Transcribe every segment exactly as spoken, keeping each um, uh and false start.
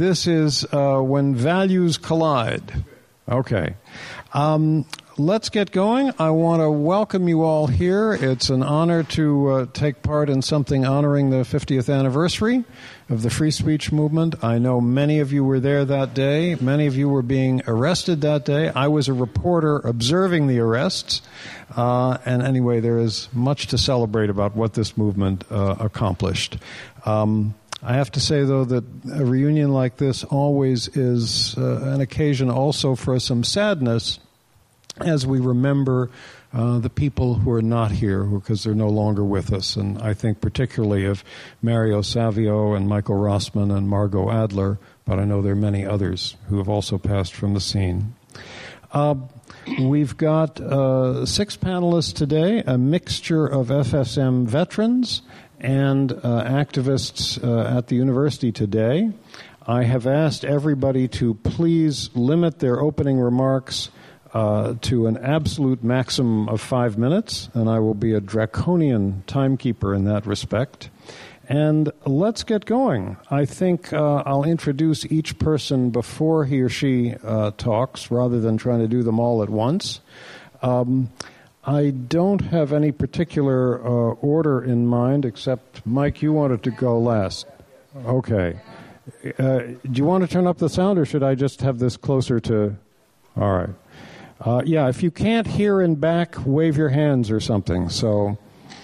this is uh, When Values Collide. Okay. Um, let's get going. I want to welcome you all here. It's an honor to uh, take part in something honoring the fiftieth anniversary of the free speech movement. I know many of you were there that day. Many of you were being arrested that day. I was a reporter observing the arrests. Uh, and anyway, there is much to celebrate about what this movement uh, accomplished. Um, I have to say, though, that a reunion like this always is uh, an occasion also for some sadness as we remember uh, the people who are not here because they're no longer with us. And I think particularly of Mario Savio and Michael Rossman and Margot Adler, but I know there are many others who have also passed from the scene. Uh, we've got uh, six panelists today, a mixture of F S M veterans and uh, activists uh, at the university today. I have asked everybody to please limit their opening remarks uh, to an absolute maximum of five minutes, and I will be a draconian timekeeper in that respect. And let's get going. I think uh, I'll introduce each person before he or she uh, talks, rather than trying to do them all at once. Um, I don't have any particular uh, order in mind, except, Mike, you wanted to go last. Okay. Uh, do you want to turn up the sound, or should I just have this closer to... All right. Uh, yeah, if you can't hear in back, wave your hands or something. So,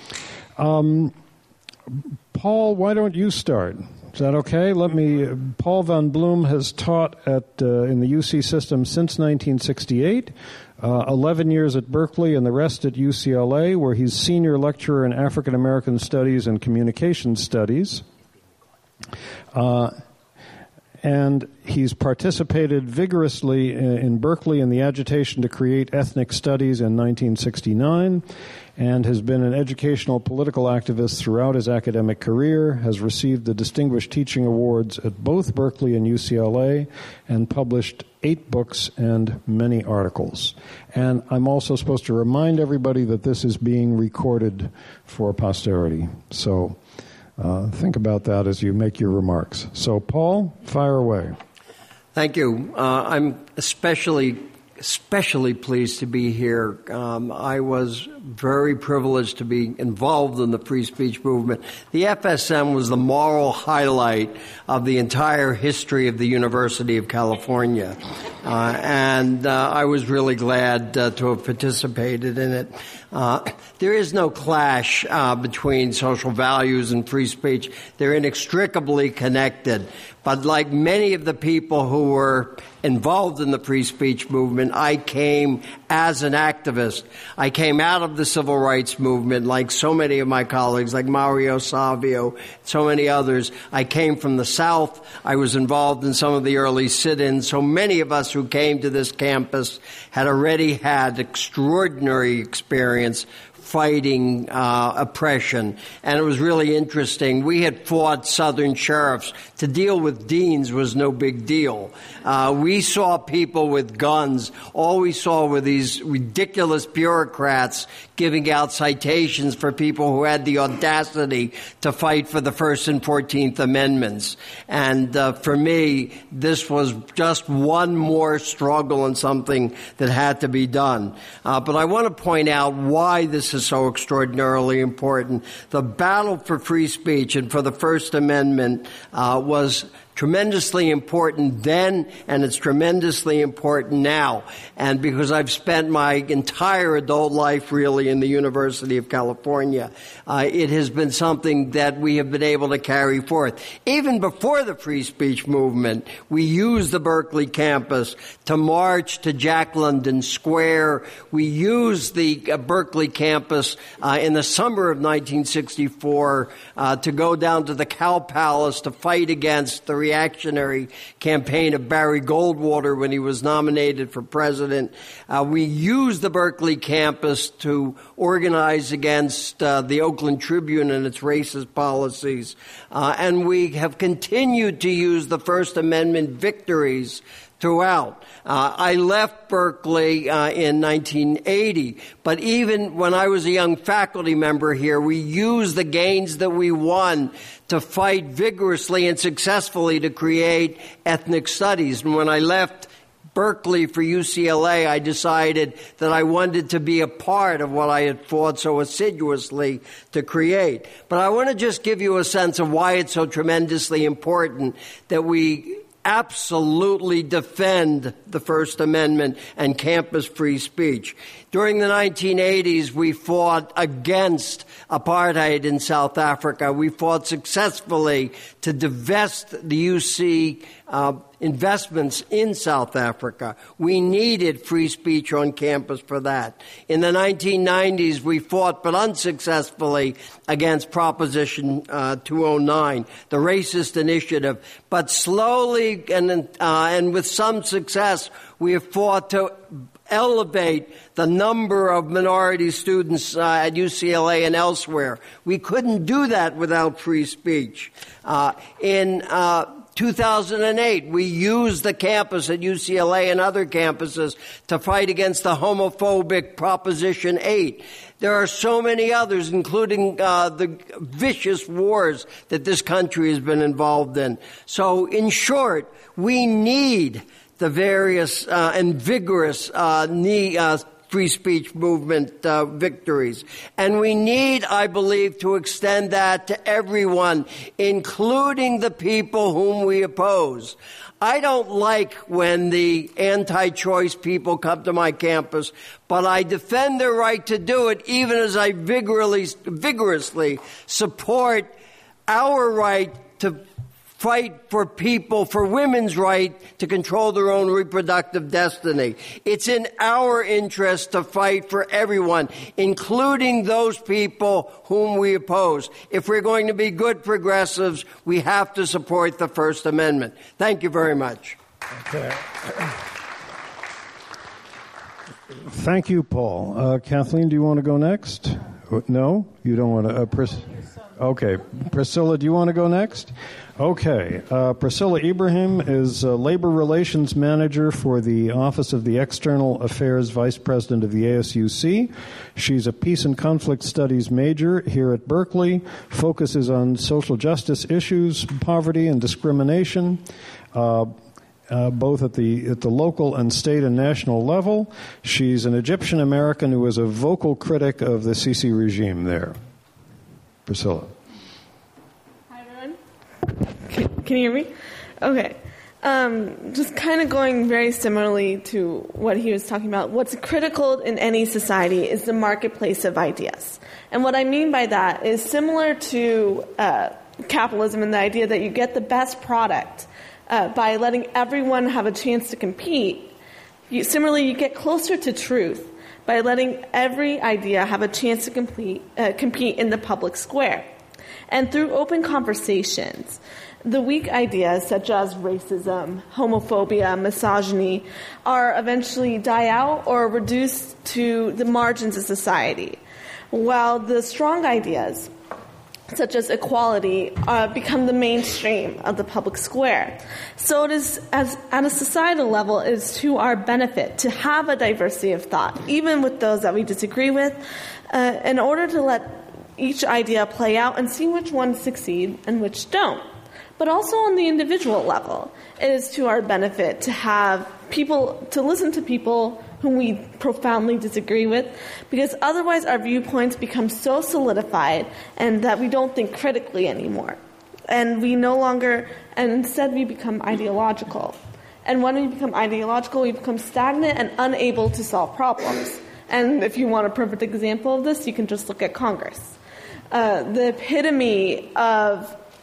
um, Paul, why don't you start? Is that okay? Let me... Paul Van Bloom has taught at uh, in the U C system since nineteen sixty-eight. Uh, eleven years at Berkeley and the rest at U C L A, where he's senior lecturer in African American Studies and Communication Studies. Uh, and he's participated vigorously in, in Berkeley in the agitation to create ethnic studies in nineteen sixty-nine, and has been an educational political activist throughout his academic career, has received the Distinguished Teaching Awards at both Berkeley and U C L A, and published eight books and many articles. And I'm also supposed to remind everybody that this is being recorded for posterity. So uh, think about that as you make your remarks. So, Paul, fire away. Thank you. Uh, I'm especially especially pleased to be here. Um, I was very privileged to be involved in the free speech movement. The F S M was the moral highlight of the entire history of the University of California. Uh, and uh, I was really glad uh, to have participated in it. Uh, there is no clash uh, between social values and free speech. They're inextricably connected. But like many of the people who were involved in the free speech movement, I came as an activist. I came out of the civil rights movement like so many of my colleagues, like Mario Savio, so many others. I came from the South. I was involved in some of the early sit-ins. So many of us who came to this campus had already had extraordinary experience fighting uh, oppression. And it was really interesting. We had fought Southern sheriffs. To deal with deans was no big deal. Uh, we saw people with guns. All we saw were these ridiculous bureaucrats giving out citations for people who had the audacity to fight for the First and Fourteenth Amendments. And uh, for me, this was just one more struggle and something that had to be done. Uh, but I want to point out why this is so extraordinarily important. The battle for free speech and for the First Amendment uh, was tremendously important then, and it's tremendously important now. And because I've spent my entire adult life really in the University of California, uh, it has been something that we have been able to carry forth. Even before the free speech movement, we used the Berkeley campus to march to Jack London Square. We used the uh, Berkeley campus uh, in the summer of nineteen sixty-four uh, to go down to the Cow Palace to fight against the reactionary campaign of Barry Goldwater when he was nominated for president. Uh, we used the Berkeley campus to organize against uh, the Oakland Tribune and its racist policies. Uh, and we have continued to use the First Amendment victories throughout. Uh, I left Berkeley uh, in nineteen eighty, but even when I was a young faculty member here, we used the gains that we won to fight vigorously and successfully to create ethnic studies. And when I left Berkeley for U C L A, I decided that I wanted to be a part of what I had fought so assiduously to create. But I want to just give you a sense of why it's so tremendously important that we absolutely defend the First Amendment and campus free speech. During the nineteen eighties, we fought against apartheid in South Africa. We fought successfully to divest the U C uh, investments in South Africa. We needed free speech on campus for that. In the nineteen nineties, we fought, but unsuccessfully, against Proposition uh, two oh nine, the racist initiative. But slowly and, uh, and with some success, we have fought to elevate the number of minority students uh, at U C L A and elsewhere. We couldn't do that without free speech. Uh, in uh, two thousand eight, we used the campus at U C L A and other campuses to fight against the homophobic Proposition eight. There are so many others, including uh, the vicious wars that this country has been involved in. So, in short, we need the various uh, and vigorous uh, knee, uh, free speech movement uh, victories. And we need, I believe, to extend that to everyone, including the people whom we oppose. I don't like when the anti-choice people come to my campus, but I defend their right to do it, even as I vigorously, vigorously support our right to fight for people, for women's right to control their own reproductive destiny. It's in our interest to fight for everyone, including those people whom we oppose. If we're going to be good progressives, we have to support the First Amendment. Thank you very much. Okay. Thank you, Paul. Uh, Kathleen, do you want to go next? No? You don't want to? Uh, Pris- okay. Priscilla, do you want to go next? Okay. Uh, Priscilla Ibrahim is uh, Labor Relations Manager for the Office of the External Affairs Vice President of the A S U C. She's a Peace and Conflict Studies major here at Berkeley, focuses on social justice issues, poverty and discrimination, uh, Uh, both at the at the local and state and national level. She's an Egyptian American who is a vocal critic of the Sisi regime there. Priscilla. Hi, everyone. Can, can you hear me? Okay. Um, just kind of going very similarly to what he was talking about, what's critical in any society is the marketplace of ideas. And what I mean by that is similar to uh, capitalism and the idea that you get the best product Uh, by letting everyone have a chance to compete. You, similarly, you get closer to truth by letting every idea have a chance to complete, uh, compete in the public square. And through open conversations, the weak ideas such as racism, homophobia, misogyny are eventually die out or reduced to the margins of society, while the strong ideas such as equality, uh, become the mainstream of the public square. So it is, as at a societal level, it is to our benefit to have a diversity of thought, even with those that we disagree with, uh, in order to let each idea play out and see which ones succeed and which don't. But also on the individual level, it is to our benefit to have people, to listen to people whom we profoundly disagree with, because otherwise our viewpoints become so solidified and that we don't think critically anymore. And we no longer, and instead we become ideological. And when we become ideological, we become stagnant and unable to solve problems. And if you want a perfect example of this, you can just look at Congress. Uh, the epitome of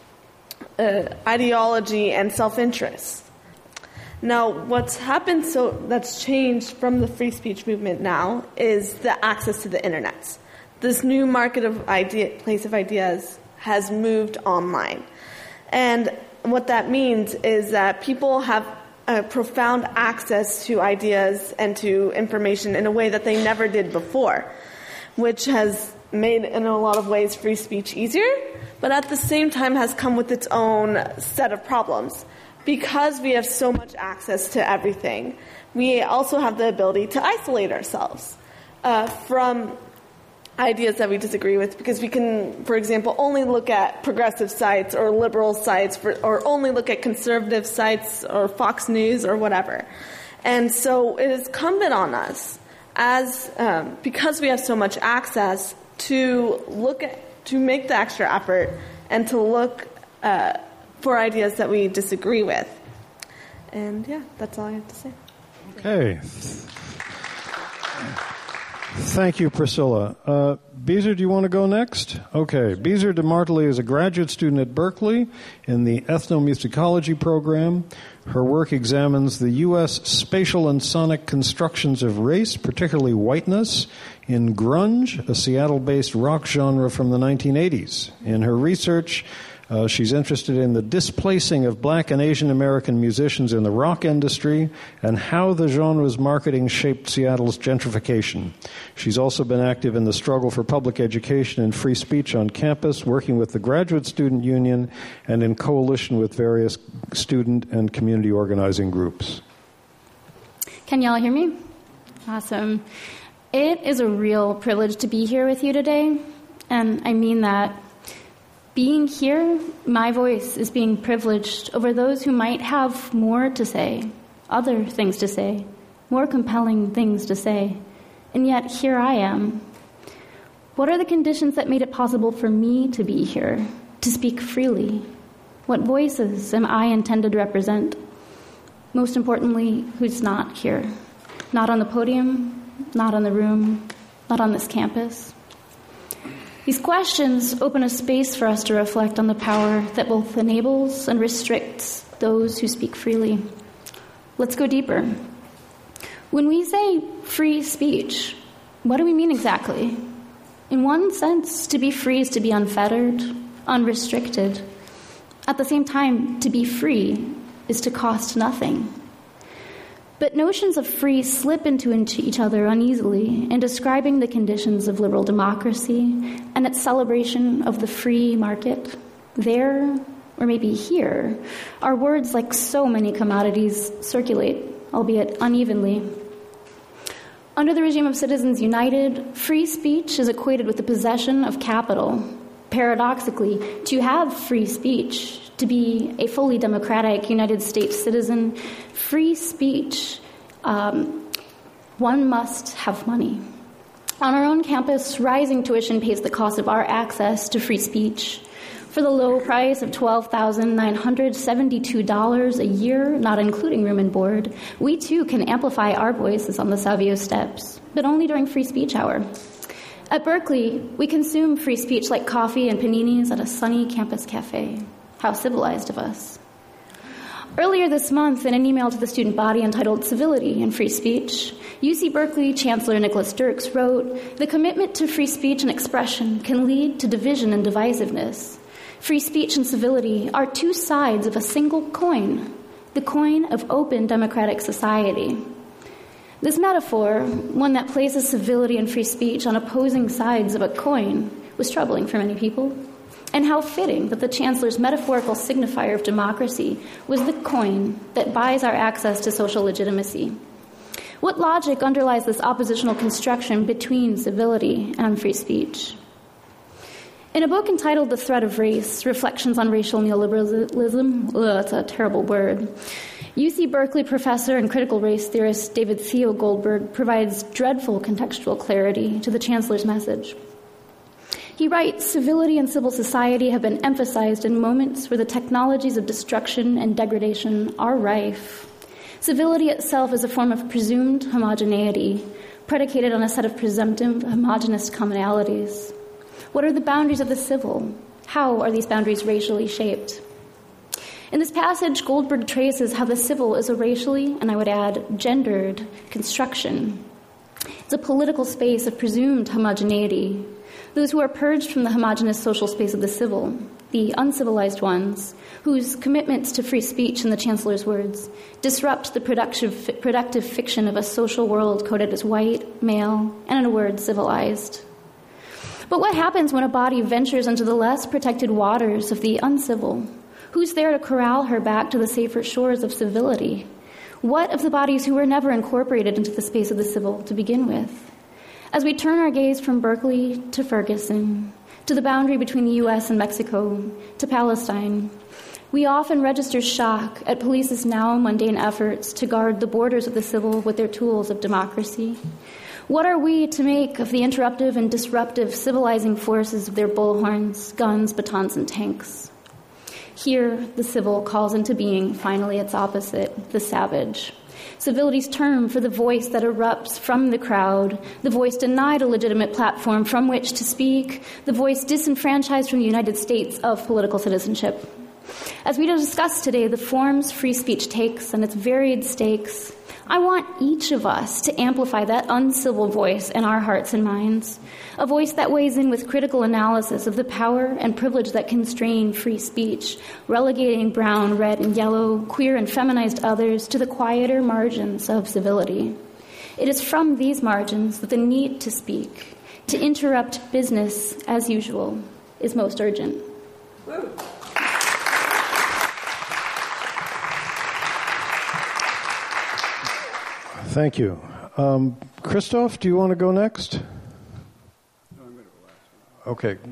uh, ideology and self-interest. Now, what's happened so that's changed from the free speech movement now is the access to the internet. This new market of idea, place of ideas has moved online. And what that means is that people have a profound access to ideas and to information in a way that they never did before, which has made, in a lot of ways, free speech easier, but at the same time has come with its own set of problems. because we have so much access to everything, we also have the ability to isolate ourselves uh, from ideas that we disagree with, because we can, for example, only look at progressive sites or liberal sites, for, or only look at conservative sites or Fox News or whatever. And so it is incumbent on us, as um, because we have so much access, to look at, to make the extra effort and to look uh, for ideas that we disagree with. And yeah, that's all I have to say. Okay. Thank you, Priscilla. Uh, Beezer, do you want to go next? Okay. Beezer DeMartili is a graduate student at Berkeley in the ethnomusicology program. Her work examines the U S spatial and sonic constructions of race, particularly whiteness, in grunge, a Seattle-based rock genre from the nineteen eighties. In her research, Uh, she's interested in the displacing of black and Asian American musicians in the rock industry and how the genre's marketing shaped Seattle's gentrification. She's also been active in the struggle for public education and free speech on campus, working with the Graduate Student Union and in coalition with various student and community organizing groups. Can y'all hear me? Awesome. It is a real privilege to be here with you today, and I mean that. Being here, my voice is being privileged over those who might have more to say, other things to say, more compelling things to say. And yet, here I am. What are the conditions that made it possible for me to be here, to speak freely? What voices am I intended to represent? Most importantly, who's not here? Not on the podium, not in the room, not on this campus. These questions open a space for us to reflect on the power that both enables and restricts those who speak freely. Let's go deeper. When we say free speech, what do we mean exactly? In one sense, to be free is to be unfettered, unrestricted. At the same time, to be free is to cost nothing. But notions of free slip into each other uneasily in describing the conditions of liberal democracy and its celebration of the free market. There, or maybe here, are words like so many commodities circulate, albeit unevenly. Under the regime of Citizens United, free speech is equated with the possession of capital. Paradoxically, to have free speech, to be a fully democratic United States citizen, free speech, um, one must have money. On our own campus, rising tuition pays the cost of our access to free speech. For the low price of twelve thousand nine hundred seventy-two dollars a year, not including room and board, we too can amplify our voices on the Savio steps, but only during free speech hour. At Berkeley, we consume free speech like coffee and paninis at a sunny campus cafe. How civilized of us. Earlier this month, in an email to the student body entitled Civility and Free Speech, U C Berkeley Chancellor Nicholas Dirks wrote, "The commitment to free speech and expression can lead to division and divisiveness. Free speech and civility are two sides of a single coin, the coin of open democratic society." This metaphor, one that places civility and free speech on opposing sides of a coin, was troubling for many people. And how fitting that the Chancellor's metaphorical signifier of democracy was the coin that buys our access to social legitimacy. What logic underlies this oppositional construction between civility and free speech? In a book entitled The Threat of Race, Reflections on Racial Neoliberalism, ugh, that's a terrible word, U C Berkeley professor and critical race theorist David Theo Goldberg provides dreadful contextual clarity to the Chancellor's message. He writes, "Civility and civil society have been emphasized in moments where the technologies of destruction and degradation are rife. Civility itself is a form of presumed homogeneity, predicated on a set of presumptive homogeneous commonalities. What are the boundaries of the civil? How are these boundaries racially shaped?" In this passage, Goldberg traces how the civil is a racially, and I would add, gendered construction. It's a political space of presumed homogeneity. Those who are purged from the homogeneous social space of the civil, the uncivilized ones, whose commitments to free speech, in the Chancellor's words, disrupt the productive, productive fiction of a social world coded as white, male, and in a word, civilized. But what happens when a body ventures into the less protected waters of the uncivil? Who's there to corral her back to the safer shores of civility? What of the bodies who were never incorporated into the space of the civil to begin with? As we turn our gaze from Berkeley to Ferguson, to the boundary between the U S and Mexico, to Palestine, we often register shock at police's now mundane efforts to guard the borders of the civil with their tools of democracy. What are we to make of the interruptive and disruptive civilizing forces of their bullhorns, guns, batons, and tanks? Here, the civil calls into being, finally, its opposite, the savage. Civility's term for the voice that erupts from the crowd, the voice denied a legitimate platform from which to speak, the voice disenfranchised from the United States of political citizenship. As we discuss today the forms free speech takes and its varied stakes, I want each of us to amplify that uncivil voice in our hearts and minds, a voice that weighs in with critical analysis of the power and privilege that constrain free speech, relegating brown, red, and yellow, queer and feminized others to the quieter margins of civility. It is from these margins that the need to speak, to interrupt business as usual, is most urgent. Thank you. Um, Christoph, do you want to go next? No, I'm going to go last. Okay.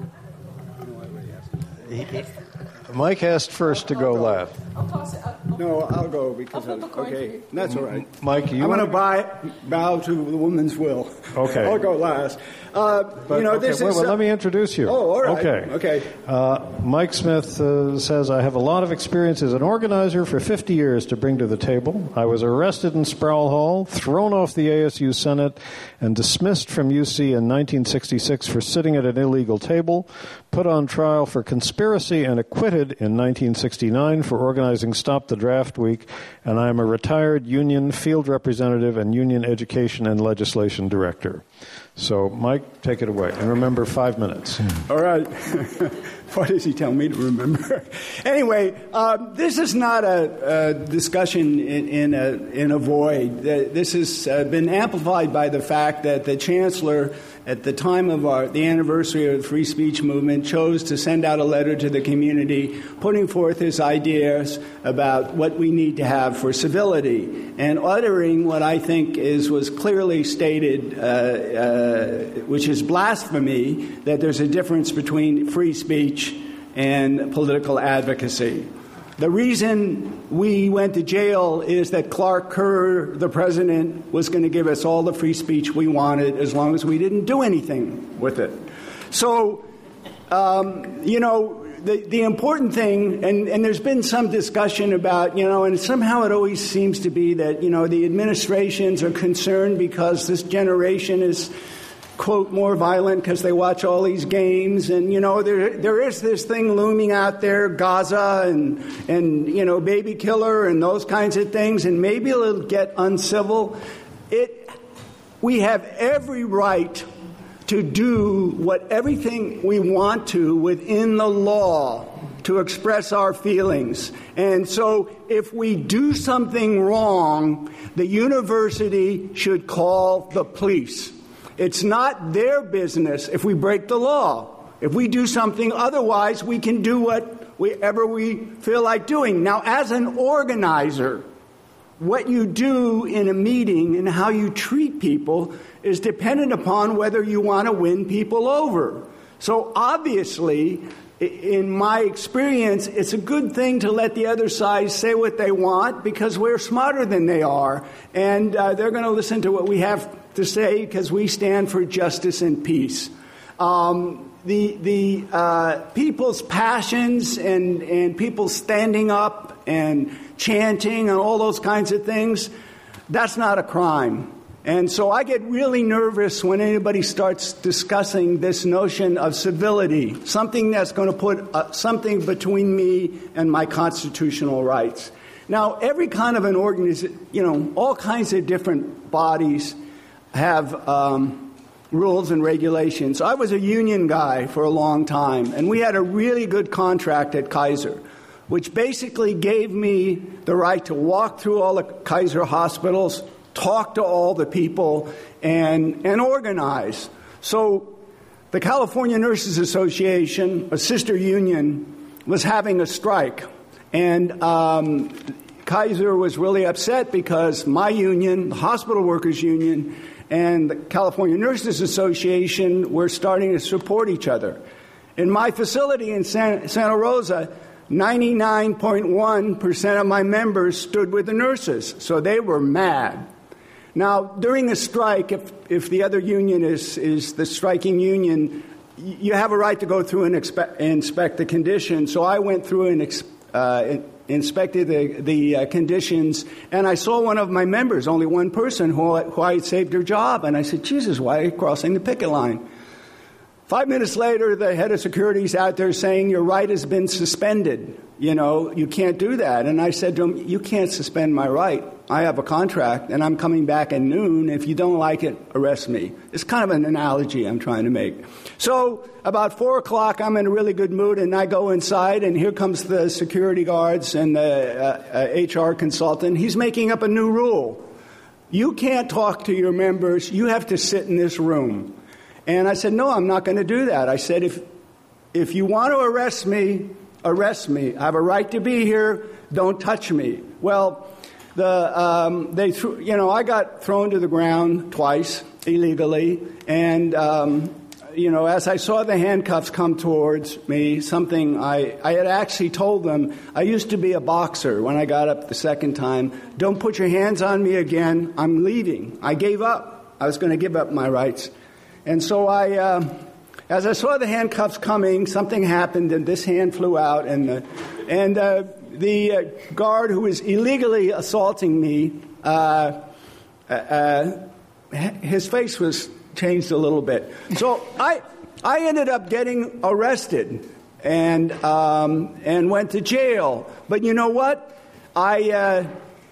He, he, Mike asked first to go last. I'll toss it up. No, I'll go because I'll of, okay, that's all right. Mike, you I'm going to wanna... bow to the woman's will. Okay. I'll go last. Uh, But, you know, okay, this wait, is. well, Uh, let me introduce you. Oh, all right. Okay. Okay. Uh, Mike Smith uh, says, I have a lot of experience as an organizer for fifty years to bring to the table. I was arrested in Sproul Hall, thrown off the A S U Senate, and dismissed from U C in nineteen sixty-six for sitting at an illegal table, put on trial for conspiracy and acquitted in nineteen sixty-nine for organizing Stop the Draft Week, and I am a retired union field representative and union education and legislation director. So, Mike, take it away. And remember, five minutes. All right. What does he tell me to remember? Anyway, um, this is not a, a discussion in, in, a, in a void. This has uh, been amplified by the fact that the chancellor, at the time of our, the anniversary of the free speech movement, chose to send out a letter to the community putting forth his ideas about what we need to have for civility and uttering what I think is was clearly stated, uh, uh, which is blasphemy, that there's a difference between free speech and political advocacy. The reason we went to jail is that Clark Kerr, the president, was going to give us all the free speech we wanted as long as we didn't do anything with it. So, um, you know, the, the important thing, and, and there's been some discussion about, you know, and somehow it always seems to be that, you know, the administrations are concerned because this generation is, quote, more violent because they watch all these games. And, you know, there there is this thing looming out there, Gaza and, and you know, baby killer and those kinds of things, and maybe it'll get uncivil. It, we have every right to do what everything we want to within the law to express our feelings. And so if we do something wrong, the university should call the police. It's not their business if we break the law. If we do something, otherwise we can do whatever we feel like doing. Now, as an organizer, what you do in a meeting and how you treat people is dependent upon whether you want to win people over. So obviously, in my experience, it's a good thing to let the other side say what they want because we're smarter than they are. And uh, they're going to listen to what we have to say because we stand for justice and peace. Um, the the uh, people's passions and, and people standing up and chanting and all those kinds of things, that's not a crime. And so I get really nervous when anybody starts discussing this notion of civility, something that's going to put uh, something between me and my constitutional rights. Now, every kind of an organization, you know, all kinds of different bodies have um, rules and regulations. I was a union guy for a long time, and we had a really good contract at Kaiser, which basically gave me the right to walk through all the Kaiser hospitals, talk to all the people, and, and organize. So the California Nurses Association, a sister union, was having a strike. And um, Kaiser was really upset because my union, the Hospital Workers Union, and the California Nurses Association were starting to support each other. In my facility in San, Santa Rosa, ninety-nine point one percent of my members stood with the nurses, so they were mad. Now, during the strike, if, if the other union is, is the striking union, you have a right to go through and expe- inspect the conditions. So I went through and ex- uh, inspected the, the uh, conditions, and I saw one of my members, only one person, who, who I had saved her job. And I said, Jesus, why are you crossing the picket line? Five minutes later, the head of security is out there saying, your right has been suspended. You know, you can't do that. And I said to him, you can't suspend my right. I have a contract, and I'm coming back at noon. If you don't like it, arrest me. It's kind of an analogy I'm trying to make. So about four o'clock, I'm in a really good mood, and I go inside, and here comes the security guards and the uh, uh, H R consultant. He's making up a new rule. You can't talk to your members. You have to sit in this room. And I said, no, I'm not going to do that. I said, if if you want to arrest me, arrest me. I have a right to be here. Don't touch me. Well, the um, they threw, you know, I got thrown to the ground twice illegally, and um, you know, as I saw the handcuffs come towards me, something I I had actually told them. I used to be a boxer. When I got up the second time, don't put your hands on me again. I'm leaving. I gave up. I was going to give up my rights, and so I. Uh, As I saw the handcuffs coming, something happened, and this hand flew out, and uh, and uh, the uh, guard who was illegally assaulting me, uh, uh, his face was changed a little bit. So I I ended up getting arrested and um, and went to jail. But you know what? I. Uh,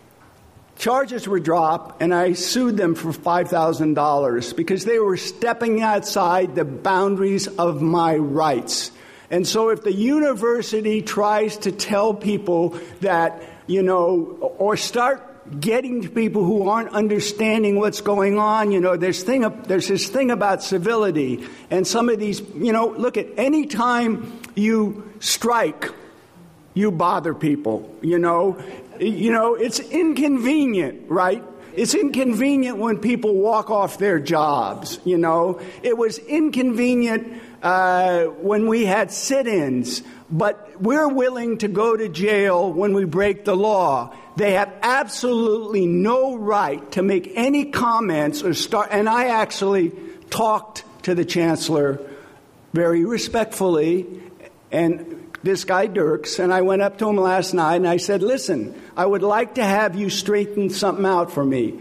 Charges were dropped, and I sued them for five thousand dollars because they were stepping outside the boundaries of my rights. And so if the university tries to tell people that, you know, or start getting to people who aren't understanding what's going on, you know, there's thing there's this thing about civility. And some of these, you know, look at any time you strike, you bother people, you know. You know, it's inconvenient, right? It's inconvenient when people walk off their jobs, you know. It was inconvenient uh, when we had sit-ins, but we're willing to go to jail when we break the law. They have absolutely no right to make any comments or start. And I actually talked to the chancellor very respectfully, and this guy Dirks, and I went up to him last night and I said, listen, I would like to have you straighten something out for me.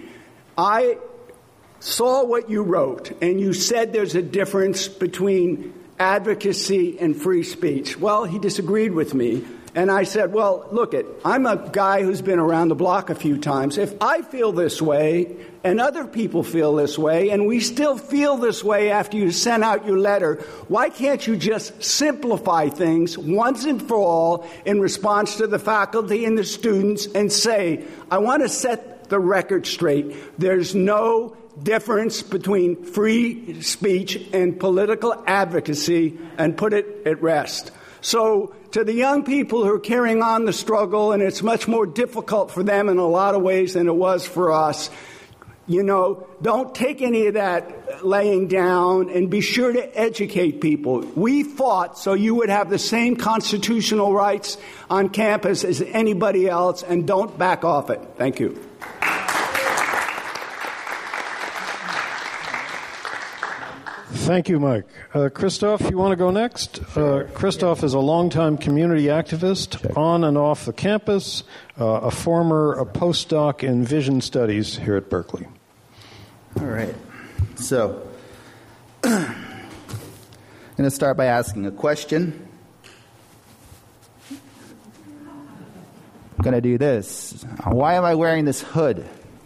I saw what you wrote, and you said there's a difference between advocacy and free speech. Well, he disagreed with me. And I said, well, look, it, I'm a guy who's been around the block a few times. If I feel this way and other people feel this way and we still feel this way after you send out your letter, why can't you just simplify things once and for all in response to the faculty and the students and say, I want to set the record straight. There's no difference between free speech and political advocacy, and put it at rest. So to the young people who are carrying on the struggle, and it's much more difficult for them in a lot of ways than it was for us, you know, don't take any of that laying down, and be sure to educate people. We fought so you would have the same constitutional rights on campus as anybody else, and don't back off it. Thank you. Thank you, Mike. Uh, Christoph, you want to go next? Uh, Christoph is a longtime community activist on and off the campus, uh, a former a postdoc in vision studies here at Berkeley. All right. So, I'm going to start by asking a question. I'm going to do this. Why am I wearing this hood?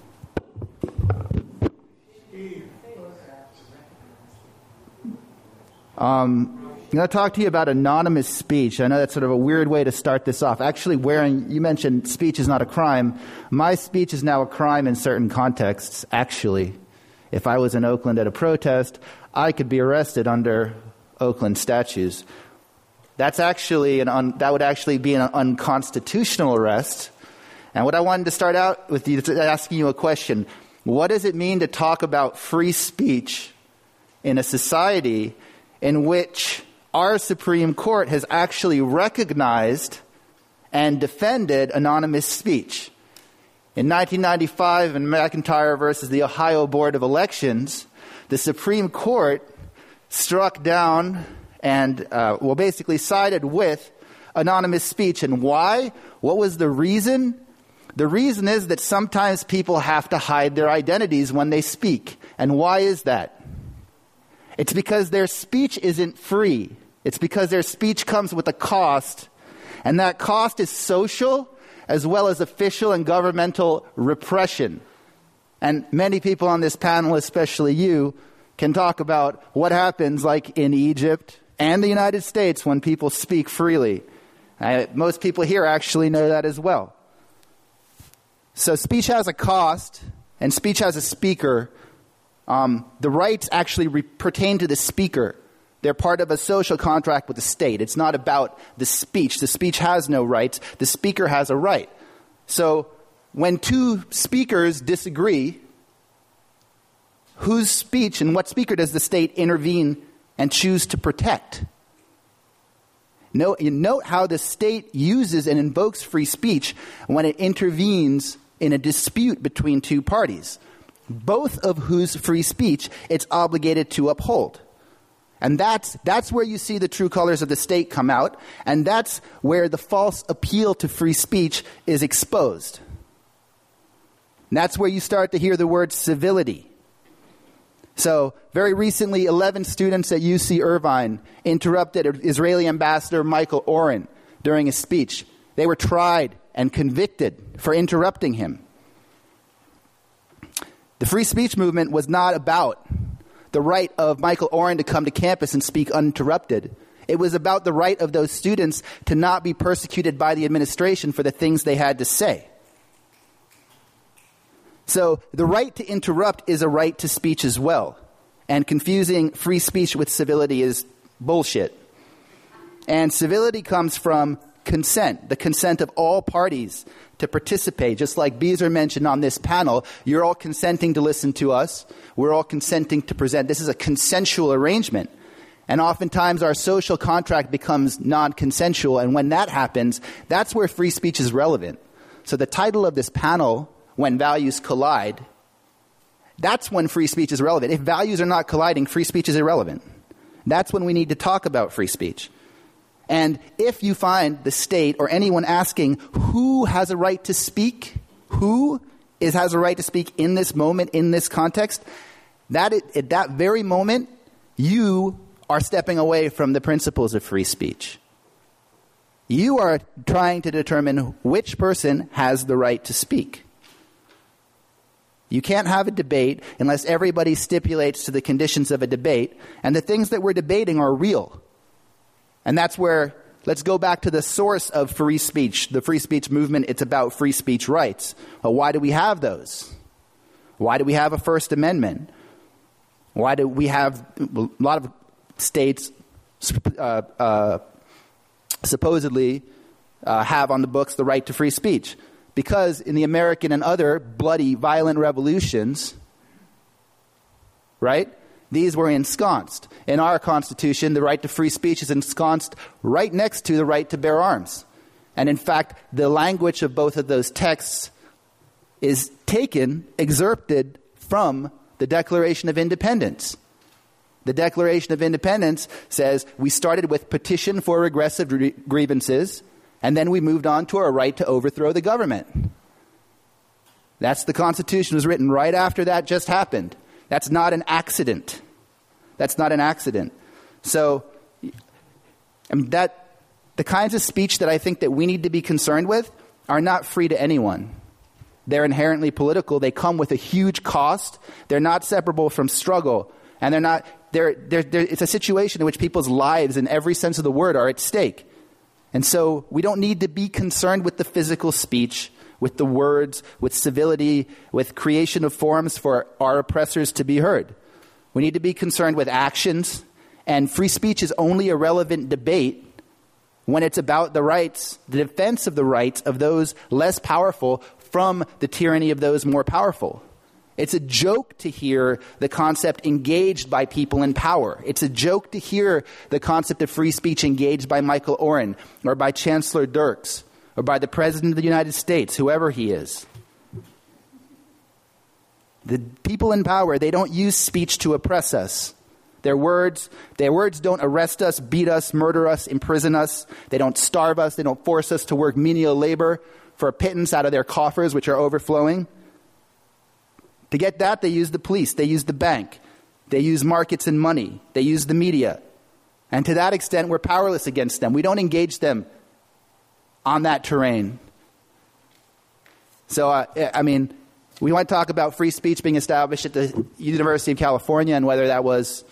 Um, I'm going to talk to you about anonymous speech. I know that's sort of a weird way to start this off. Actually, wearing, you mentioned speech is not a crime. My speech is now a crime in certain contexts, actually. If I was in Oakland at a protest, I could be arrested under Oakland statutes. That's actually an un, that would actually be an unconstitutional arrest. And what I wanted to start out with you is asking you a question. What does it mean to talk about free speech in a society in which our Supreme Court has actually recognized and defended anonymous speech? In nineteen ninety-five, in McIntyre versus the Ohio Board of Elections, the Supreme Court struck down and, uh, well, basically sided with anonymous speech. And why? What was the reason? The reason is that sometimes people have to hide their identities when they speak. And why is that? It's because their speech isn't free. It's because their speech comes with a cost. And that cost is social as well as official and governmental repression. And many people on this panel, especially you, can talk about what happens like in Egypt and the United States when people speak freely. Uh, most people here actually know that as well. So speech has a cost, and speech has a speaker. Um, the rights actually re- pertain to the speaker. They're part of a social contract with the state. It's not about the speech. The speech has no rights. The speaker has a right. So when two speakers disagree, whose speech and what speaker does the state intervene and choose to protect? Note, you note how the state uses and invokes free speech when it intervenes in a dispute between two parties, both of whose free speech it's obligated to uphold. And that's, that's where you see the true colors of the state come out, and that's where the false appeal to free speech is exposed. And that's where you start to hear the word civility. So, very recently, eleven students at U C Irvine interrupted Israeli Ambassador Michael Oren during a speech. They were tried and convicted for interrupting him. The free speech movement was not about the right of Michael Oren to come to campus and speak uninterrupted. It was about the right of those students to not be persecuted by the administration for the things they had to say. So the right to interrupt is a right to speech as well. And confusing free speech with civility is bullshit. And civility comes from consent, the consent of all parties to participate. Just like Beezer mentioned on this panel, you're all consenting to listen to us. We're all consenting to present. This is a consensual arrangement. And oftentimes our social contract becomes non-consensual. And when that happens, that's where free speech is relevant. So the title of this panel, When Values Collide, that's when free speech is relevant. If values are not colliding, free speech is irrelevant. That's when we need to talk about free speech. And if you find the state or anyone asking who has a right to speak, who is has a right to speak in this moment, in this context, that it, at that very moment, you are stepping away from the principles of free speech. You are trying to determine which person has the right to speak. You can't have a debate unless everybody stipulates to the conditions of a debate, and the things that we're debating are real. And that's where, let's go back to the source of free speech. The free speech movement, it's about free speech rights. Well, why do we have those? Why do we have a First Amendment? Why do we have a lot of states uh, uh, supposedly uh, have on the books the right to free speech? Because in the American and other bloody, violent revolutions, right, these were ensconced. In our Constitution, the right to free speech is ensconced right next to the right to bear arms. And in fact, the language of both of those texts is taken, excerpted from the Declaration of Independence. The Declaration of Independence says we started with petition for regressive gr- grievances, and then we moved on to our right to overthrow the government. That's the Constitution was written right after that just happened. That's not an accident. That's not an accident. So, I mean, that the kinds of speech that I think that we need to be concerned with are not free to anyone. They're inherently political. They come with a huge cost. They're not separable from struggle. And they're not, they're, they're, they're, it's a situation in which people's lives in every sense of the word are at stake. And so we don't need to be concerned with the physical speech, with the words, with civility, with creation of forums for our oppressors to be heard. We need to be concerned with actions, and free speech is only a relevant debate when it's about the rights, the defense of the rights of those less powerful from the tyranny of those more powerful. It's a joke to hear the concept engaged by people in power. It's a joke to hear the concept of free speech engaged by Michael Oren or by Chancellor Dirks or by the President of the United States, whoever he is. The people in power, they don't use speech to oppress us. Their words, their words don't arrest us, beat us, murder us, imprison us. They don't starve us. They don't force us to work menial labor for a pittance out of their coffers, which are overflowing. To get that, they use the police. They use the bank. They use markets and money. They use the media. And to that extent, we're powerless against them. We don't engage them on that terrain. So, uh, I mean, we want to talk about free speech being established at the University of California and whether that was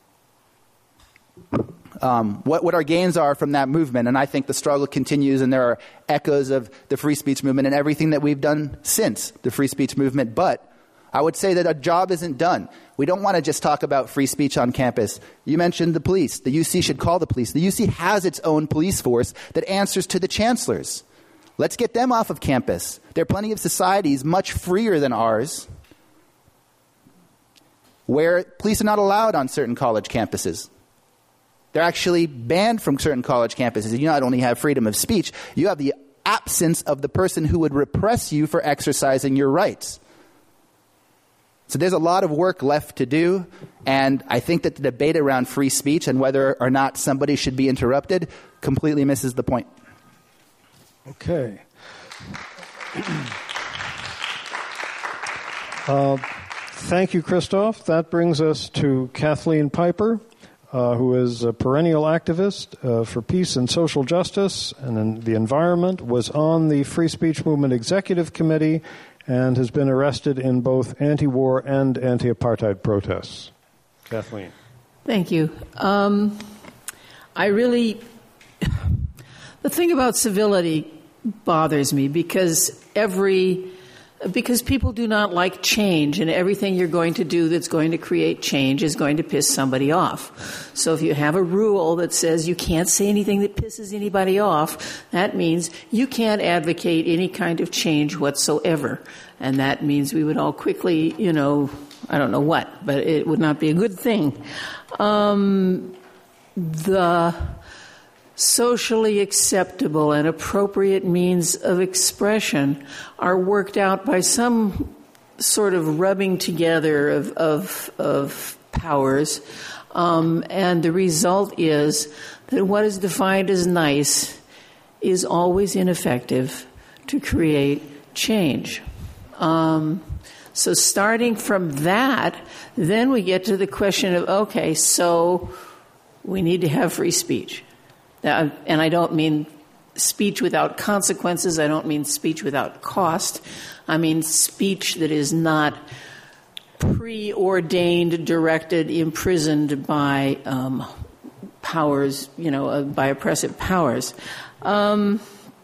um, what, what our gains are from that movement. And I think the struggle continues, and there are echoes of the free speech movement and everything that we've done since the free speech movement. But I would say that our job isn't done. We don't want to just talk about free speech on campus. You mentioned the police. The U C should call the police. The U C has its own police force that answers to the chancellors. Let's get them off of campus. There are plenty of societies much freer than ours where police are not allowed on certain college campuses. They're actually banned from certain college campuses. You not only have freedom of speech, you have the absence of the person who would repress you for exercising your rights. So there's a lot of work left to do, and I think that the debate around free speech and whether or not somebody should be interrupted completely misses the point. Okay. uh, thank you, Christoph. That brings us to Kathleen Piper, uh, who is a perennial activist uh, for peace and social justice and in the environment, was on the Free Speech Movement Executive Committee, and has been arrested in both anti-war and anti-apartheid protests. Kathleen. Thank you. Um, I really, the thing about civility bothers me because every, because people do not like change, and everything you're going to do that's going to create change is going to piss somebody off. So if you have a rule that says you can't say anything that pisses anybody off, that means you can't advocate any kind of change whatsoever. And that means we would all quickly, you know, I don't know what, but it would not be a good thing. Um, the socially acceptable and appropriate means of expression are worked out by some sort of rubbing together of of, of powers, um, and the result is that what is defined as nice is always ineffective to create change. Um, so starting from that, then we get to the question of, okay, so we need to have free speech. Now, and I don't mean speech without consequences. I don't mean speech without cost. I mean speech that is not preordained, directed, imprisoned by um, powers, you know, uh, by oppressive powers. Um,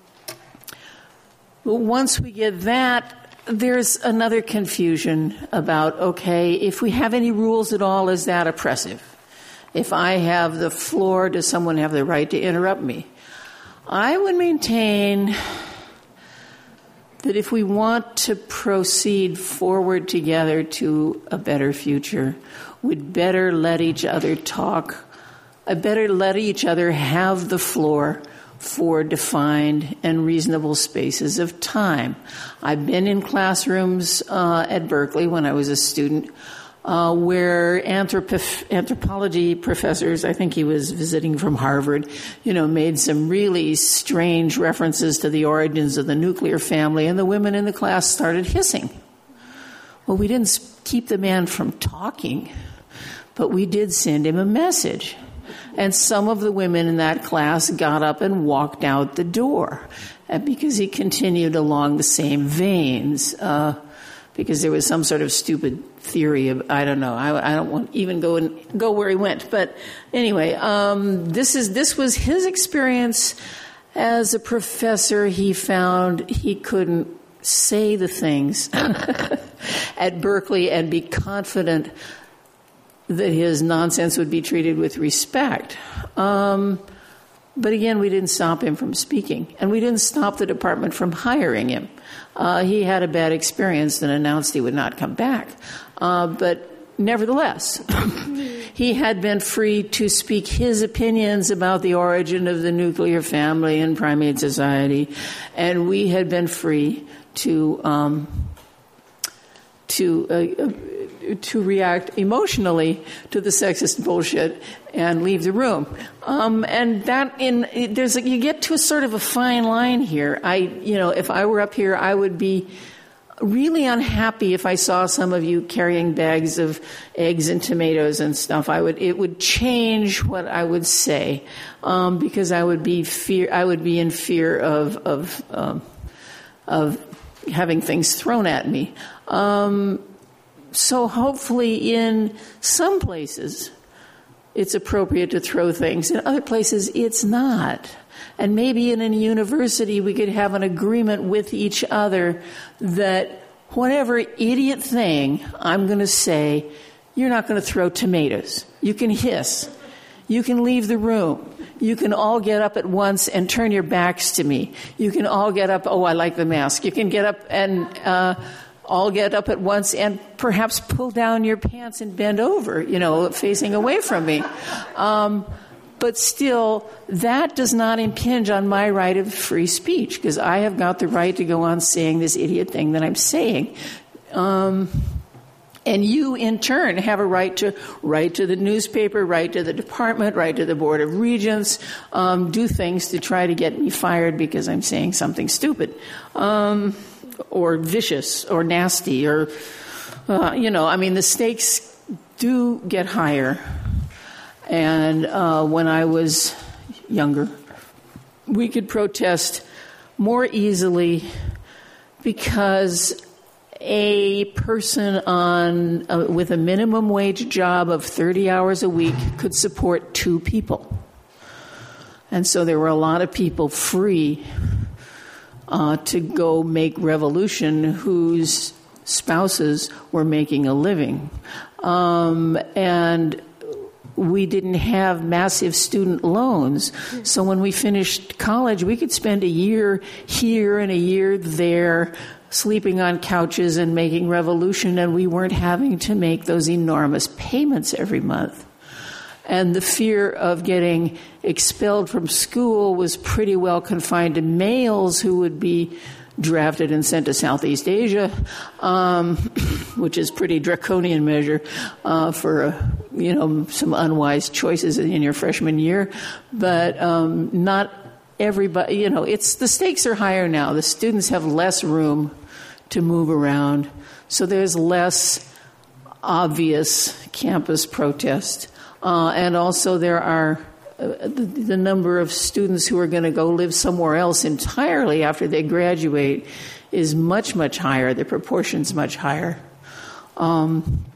once we get that, there's another confusion about, okay, if we have any rules at all, is that oppressive? If I have the floor, does someone have the right to interrupt me? I would maintain that if we want to proceed forward together to a better future, we'd better let each other talk. I better let each other have the floor for defined and reasonable spaces of time. I've been in classrooms uh, at Berkeley when I was a student Uh, where anthrop- anthropology professors, I think he was visiting from Harvard, you know, made some really strange references to the origins of the nuclear family, and the women in the class started hissing. Well, we didn't keep the man from talking, but we did send him a message. And some of the women in that class got up and walked out the door, and because he continued along the same veins, uh, because there was some sort of stupid theory of, I don't know, I, I don't want to even go and go where he went. But anyway, um, this is this was his experience as a professor. He found he couldn't say the things at Berkeley and be confident that his nonsense would be treated with respect. Um, But again, we didn't stop him from speaking, and we didn't stop the department from hiring him. Uh, he had a bad experience and announced he would not come back. Uh, but nevertheless, he had been free to speak his opinions about the origin of the nuclear family and primate society, and we had been free to um, to uh, to react emotionally to the sexist bullshit and leave the room. Um, and that in there's a, you get to a sort of a fine line here. I you know if I were up here, I would be really unhappy if I saw some of you carrying bags of eggs and tomatoes and stuff. I would it would change what I would say um, because I would be fear I would be in fear of of um, of having things thrown at me. Um, So hopefully in some places it's appropriate to throw things. In other places it's not. And maybe in a university we could have an agreement with each other that whatever idiot thing I'm going to say, you're not going to throw tomatoes. You can hiss. You can leave the room. You can all get up at once and turn your backs to me. You can all get up, oh, I like the mask. You can get up and... Uh, all get up at once and perhaps pull down your pants and bend over, you know, facing away from me. Um, but still, that does not impinge on my right of free speech, because I have got the right to go on saying this idiot thing that I'm saying. Um, and you, in turn, have a right to write to the newspaper, write to the department, write to the Board of Regents, um, do things to try to get me fired because I'm saying something stupid. Um or vicious, or nasty, or, uh, you know, I mean, the stakes do get higher. And uh, when I was younger, we could protest more easily because a person on uh, with a minimum wage job of thirty hours a week could support two people. And so there were a lot of people free Uh, to go make revolution whose spouses were making a living. Um, and we didn't have massive student loans. So when we finished college, we could spend a year here and a year there sleeping on couches and making revolution, and we weren't having to make those enormous payments every month. And the fear of getting expelled from school was pretty well confined to males who would be drafted and sent to Southeast Asia, um, which is pretty draconian measure uh, for, uh, you know, some unwise choices in your freshman year. But um, not everybody, you know, it's the stakes are higher now. The students have less room to move around, so there's less obvious campus protest. Uh, and also there are uh, the, the number of students who are going to go live somewhere else entirely after they graduate is much, much higher. The proportion's much higher. Um,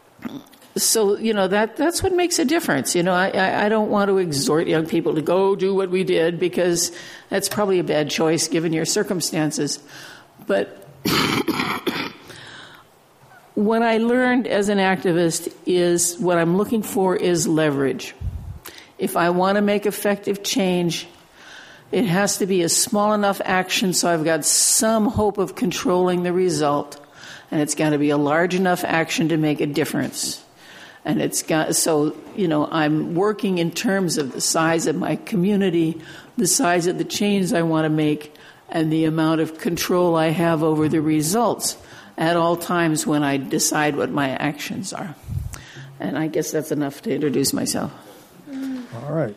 so, you know, that that's what makes a difference. You know, I, I, I don't want to exhort young people to go do what we did, because that's probably a bad choice given your circumstances. But what I learned as an activist is what I'm looking for is leverage. If I want to make effective change, it has to be a small enough action so I've got some hope of controlling the result. And it's got to be a large enough action to make a difference. And it's got, so, you know, I'm working in terms of the size of my community, the size of the change I want to make, and the amount of control I have over the results at all times when I decide what my actions are. And I guess that's enough to introduce myself. All right.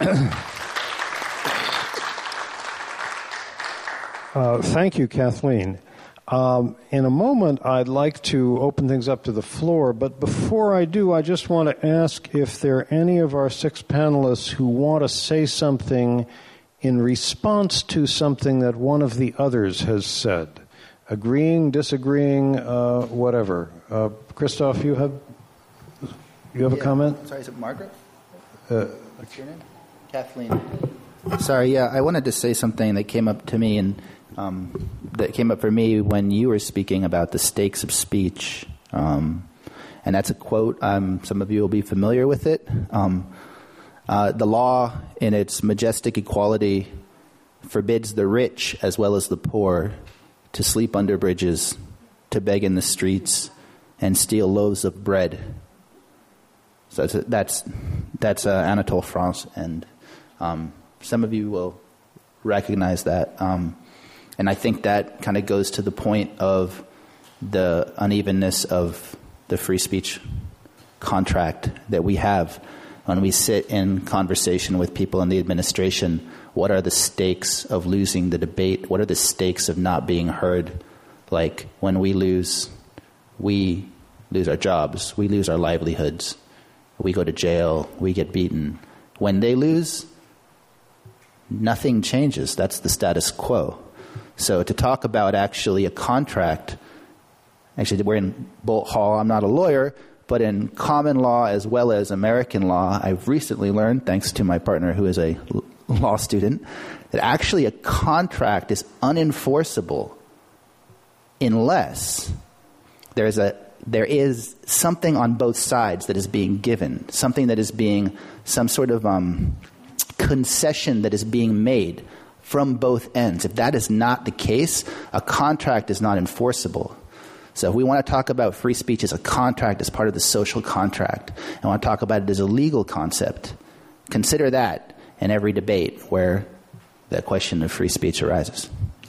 uh, thank you, Kathleen. Um, in a moment, I'd like to open things up to the floor, but before I do, I just want to ask if there are any of our six panelists who want to say something in response to something that one of the others has said. Agreeing, disagreeing, uh, whatever. Uh, Christoph, you have you have yeah. a comment? Sorry, is it Margaret? Uh, What's your name? Kathleen. Sorry, yeah, I wanted to say something that came up to me and um, that came up for me when you were speaking about the stakes of speech. Um, and that's a quote. Um, some of you will be familiar with it. Um, Uh, the law, in its majestic equality, forbids the rich as well as the poor to sleep under bridges, to beg in the streets, and steal loaves of bread. So that's that's, that's uh, Anatole France, and um, some of you will recognize that. Um, and I think that kind of goes to the point of the unevenness of the free speech contract that we have. When we sit in conversation with people in the administration, what are the stakes of losing the debate? What are the stakes of not being heard? Like, when we lose, we lose our jobs, we lose our livelihoods, we go to jail, we get beaten. When they lose, nothing changes. That's the status quo. So to talk about actually a contract, actually we're in Bolt Hall, I'm not a lawyer, but in common law as well as American law, I've recently learned, thanks to my partner who is a law student, that actually a contract is unenforceable unless there's a there is something on both sides that is being given, something that is being, some sort of um, concession that is being made from both ends. If that is not the case, a contract is not enforceable. So if we want to talk about free speech as a contract, as part of the social contract, and want to talk about it as a legal concept, consider that in every debate where the question of free speech arises.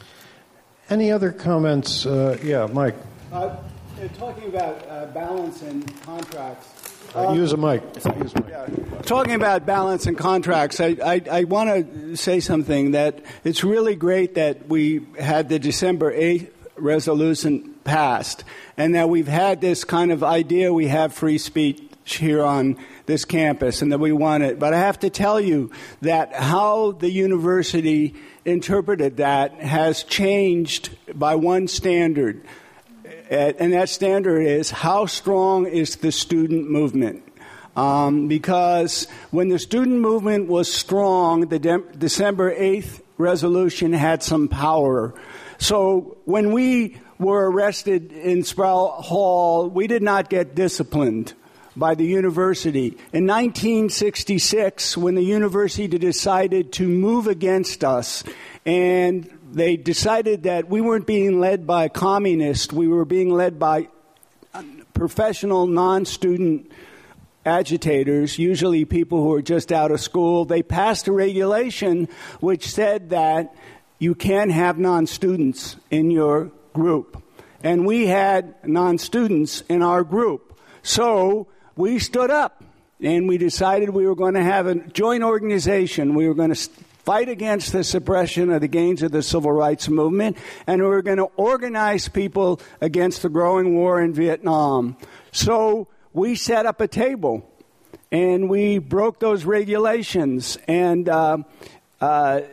Any other comments? Uh, yeah, Mike. Uh, talking about uh, balance and contracts. Uh, um, use a mic. Use a mic. Yeah. Talking about balance and contracts, I, I, I want to say something that it's really great that we had the December eighth resolution passed, and that we've had this kind of idea we have free speech here on this campus and that we want it. But I have to tell you that how the university interpreted that has changed by one standard. And that standard is, how strong is the student movement? Um, because when the student movement was strong, the De- December eighth resolution had some power. So when we were arrested in Sproul Hall, we did not get disciplined by the university. In nineteen sixty-six, when the university decided to move against us, and they decided that we weren't being led by communists, we were being led by professional, non-student agitators, usually people who are just out of school. They passed a regulation which said that you can't have non-students in your group. And we had non-students in our group. So we stood up and we decided we were going to have a joint organization. We were going to fight against the suppression of the gains of the civil rights movement, and we were going to organize people against the growing war in Vietnam. So we set up a table, and we broke those regulations, and uh, uh,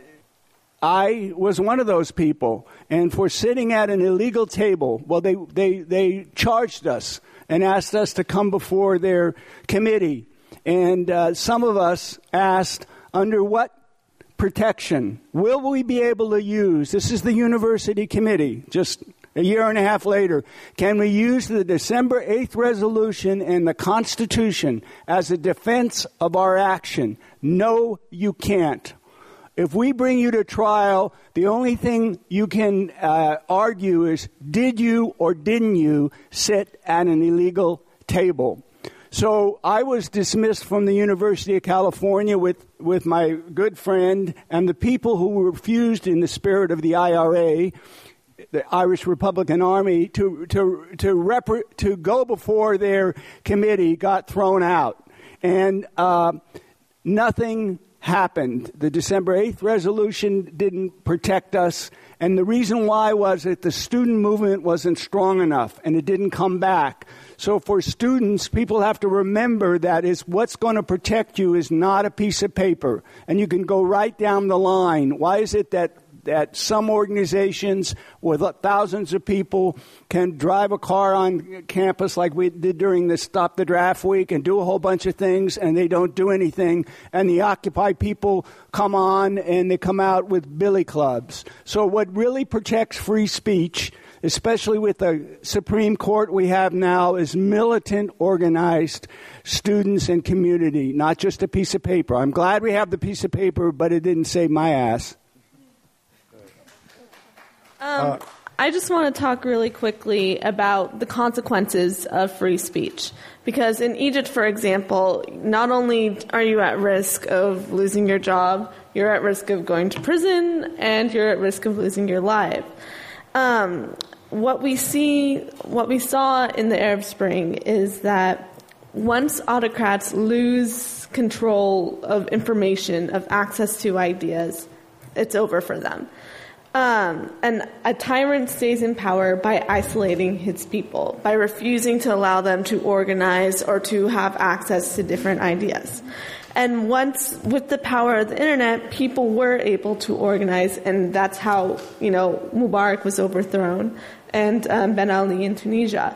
I was one of those people. And for sitting at an illegal table, well, they, they, they charged us and asked us to come before their committee. And uh, some of us asked, under what protection will we be able to use, this is the university committee, just a year and a half later, can we use the December eighth resolution and the Constitution as a defense of our action? No, you can't. If we bring you to trial, the only thing you can uh, argue is, did you or didn't you sit at an illegal table? So I was dismissed from the University of California with, with my good friend and the people who refused in the spirit of the I R A, the Irish Republican Army, to to to, rep- to go before their committee got thrown out. And uh, nothing happened. The December eighth resolution didn't protect us. And the reason why was that the student movement wasn't strong enough and it didn't come back. So for students, people have to remember that is what's going to protect you is not a piece of paper. And you can go right down the line. Why is it that that some organizations with thousands of people can drive a car on campus like we did during the Stop the Draft Week and do a whole bunch of things, and they don't do anything, and the Occupy people come on and they come out with billy clubs? So what really protects free speech especially with the Supreme Court we have now, is militant, organized students and community, not just a piece of paper. I'm glad we have the piece of paper, but it didn't save my ass. Um, uh, I just want to talk really quickly about the consequences of free speech. Because in Egypt, for example, not only are you at risk of losing your job, you're at risk of going to prison, and you're at risk of losing your life. Um, what we see, what we saw in the Arab Spring is that once autocrats lose control of information, of access to ideas, it's over for them. Um, and a tyrant stays in power by isolating his people, by refusing to allow them to organize or to have access to different ideas. And once, with the power of the internet, people were able to organize, and that's how, you know, Mubarak was overthrown, and um, Ben Ali in Tunisia.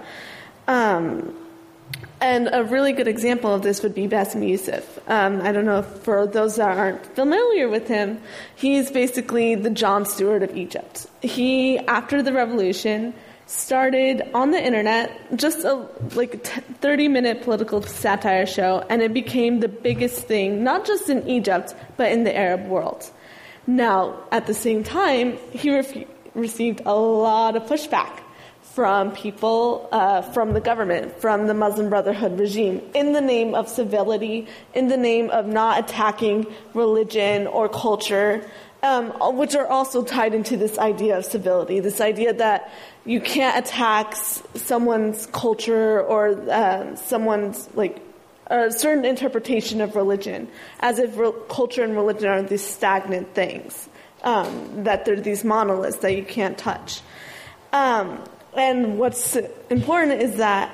Um, And a really good example of this would be Bassem Youssef. Um, I don't know if for those that aren't familiar with him, he's basically the Jon Stewart of Egypt. He, after the revolution, started on the internet just a like a thirty-minute political satire show, and it became the biggest thing, not just in Egypt, but in the Arab world. Now, at the same time, he re- received a lot of pushback from people, uh, from the government, from the Muslim Brotherhood regime, in the name of civility, in the name of not attacking religion or culture, um, which are also tied into this idea of civility, this idea that you can't attack someone's culture or uh, someone's, like, a certain interpretation of religion, as if re- culture and religion are these stagnant things, um, that they're these monoliths that you can't touch. Um, And what's important is that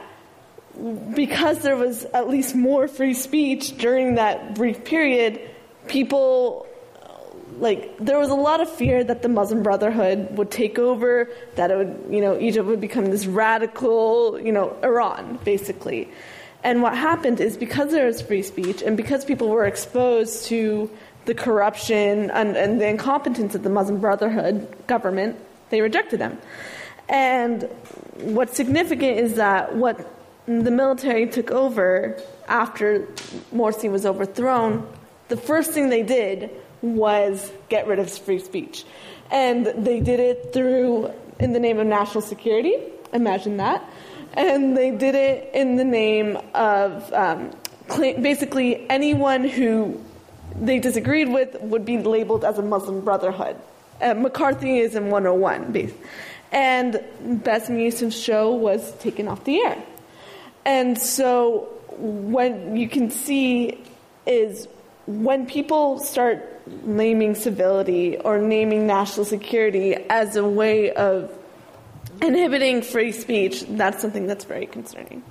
because there was at least more free speech during that brief period, people, like, there was a lot of fear that the Muslim Brotherhood would take over, that it would, you know, Egypt would become this radical, you know, Iran, basically. And what happened is because there was free speech and because people were exposed to the corruption and, and the incompetence of the Muslim Brotherhood government, they rejected them. And what's significant is that what the military took over after Morsi was overthrown, the first thing they did was get rid of free speech. And they did it through, in the name of national security, imagine that. And they did it in the name of um, basically anyone who they disagreed with would be labeled as a Muslim Brotherhood. Uh, McCarthyism one oh one, basically. And Bassem Youssef's show was taken off the air. And so what you can see is when people start naming civility or naming national security as a way of inhibiting free speech, that's something that's very concerning.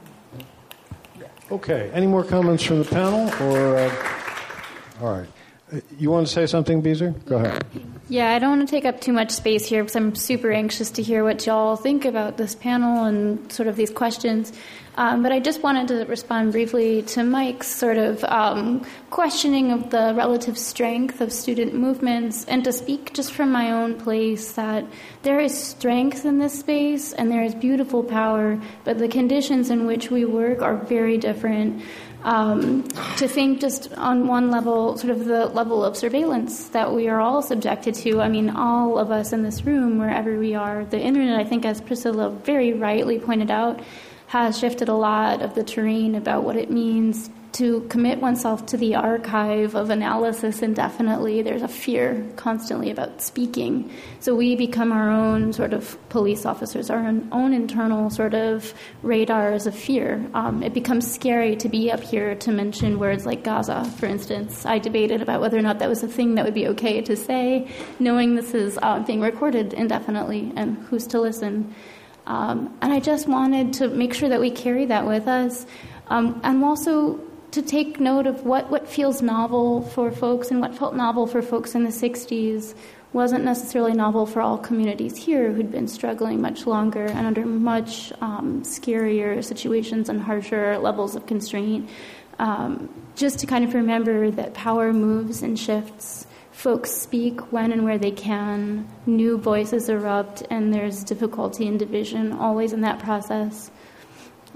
Okay. Any more comments from the panel? Or uh, all right. You want to say something, Beezer? Go ahead. Yeah, I don't want to take up too much space here because I'm super anxious to hear what y'all think about this panel and sort of these questions. Um, but I just wanted to respond briefly to Mike's sort of um, questioning of the relative strength of student movements and to speak just from my own place that there is strength in this space and there is beautiful power, but the conditions in which we work are very different. Um, to think just on one level, sort of the level of surveillance that we are all subjected to. I mean, all of us in this room, wherever we are, the internet, I think, as Priscilla very rightly pointed out, has shifted a lot of the terrain about what it means to commit oneself to the archive of analysis indefinitely. There's a fear constantly about speaking. So we become our own sort of police officers, our own internal sort of radars of fear. Um, it becomes scary to be up here to mention words like Gaza, for instance. I debated about whether or not that was a thing that would be okay to say, knowing this is uh, being recorded indefinitely and who's to listen. Um, and I just wanted to make sure that we carry that with us. Um, and also to take note of what, what feels novel for folks and what felt novel for folks in the sixties wasn't necessarily novel for all communities here who'd been struggling much longer and under much um, scarier situations and harsher levels of constraint. Um, just to kind of remember that power moves and shifts folks speak when and where they can, new voices erupt, and there's difficulty and division always in that process. Yeah.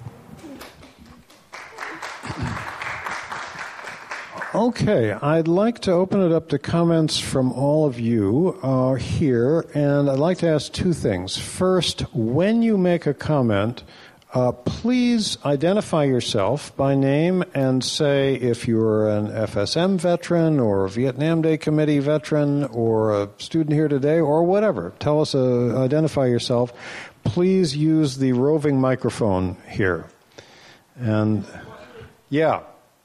Okay, I'd like to open it up to comments from all of you uh, here, and I'd like to ask two things. First, when you make a comment, uh, please identify yourself by name and say if you're an F S M veteran or a Vietnam Day Committee veteran or a student here today or whatever. Tell us, uh, identify yourself. Please use the roving microphone here. And, yeah.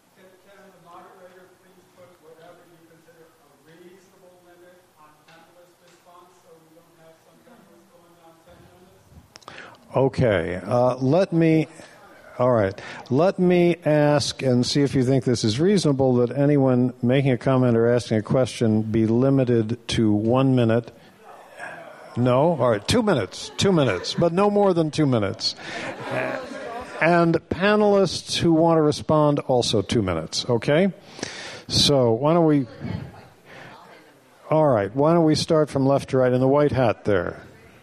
Okay, uh, let me, all right, let me ask and see if you think this is reasonable that anyone making a comment or asking a question be limited to one minute. No? All right, two minutes, two minutes, but no more than two minutes. And panelists who want to respond, also two minutes, okay? So why don't we, all right, why don't we start from left to right in the white hat there.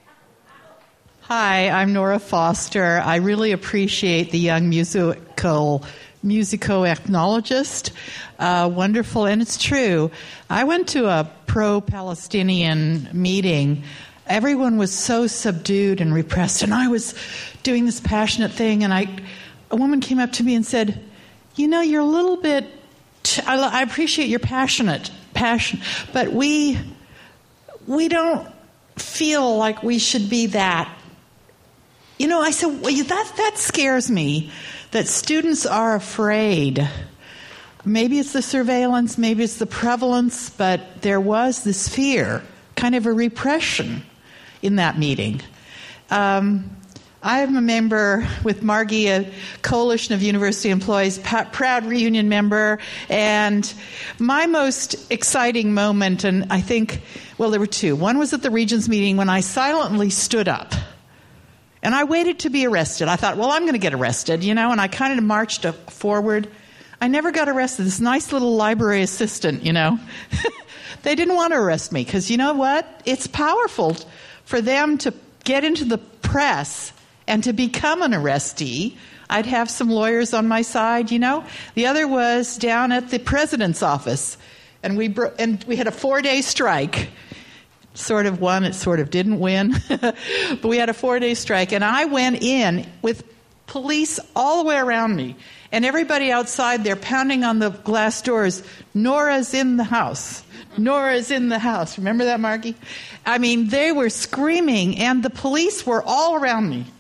Hi, I'm Nora Foster. I really appreciate the young musical musico-ethnologist. Uh, wonderful, and it's true. I went to a pro-Palestinian meeting. Everyone was so subdued and repressed, and I was doing this passionate thing, and I, a woman came up to me and said, you know, you're a little bit, t- I, I appreciate your passionate passion, but we, we don't feel like we should be that. You know, I said, well, that that scares me, that students are afraid. Maybe it's the surveillance, maybe it's the prevalence, but there was this fear, kind of a repression in that meeting. Um, I'm a member with Margie, a coalition of university employees, proud reunion member, and my most exciting moment, and I think, well, there were two. One was at the Regents meeting when I silently stood up. And I waited to be arrested. I thought, well, I'm going to get arrested, you know, and I kind of marched forward. I never got arrested. This nice little library assistant, you know. They didn't want to arrest me because, you know what? It's powerful for them to get into the press and to become an arrestee. I'd have some lawyers on my side, you know. The other was down at the president's office, and we bro- and we had a four-day strike. Sort of won, it sort of didn't win. But we had a four-day strike, and I went in with police all the way around me, and everybody outside there pounding on the glass doors, Nora's in the house. Nora's in the house. Remember that, Margie? I mean, they were screaming, and the police were all around me.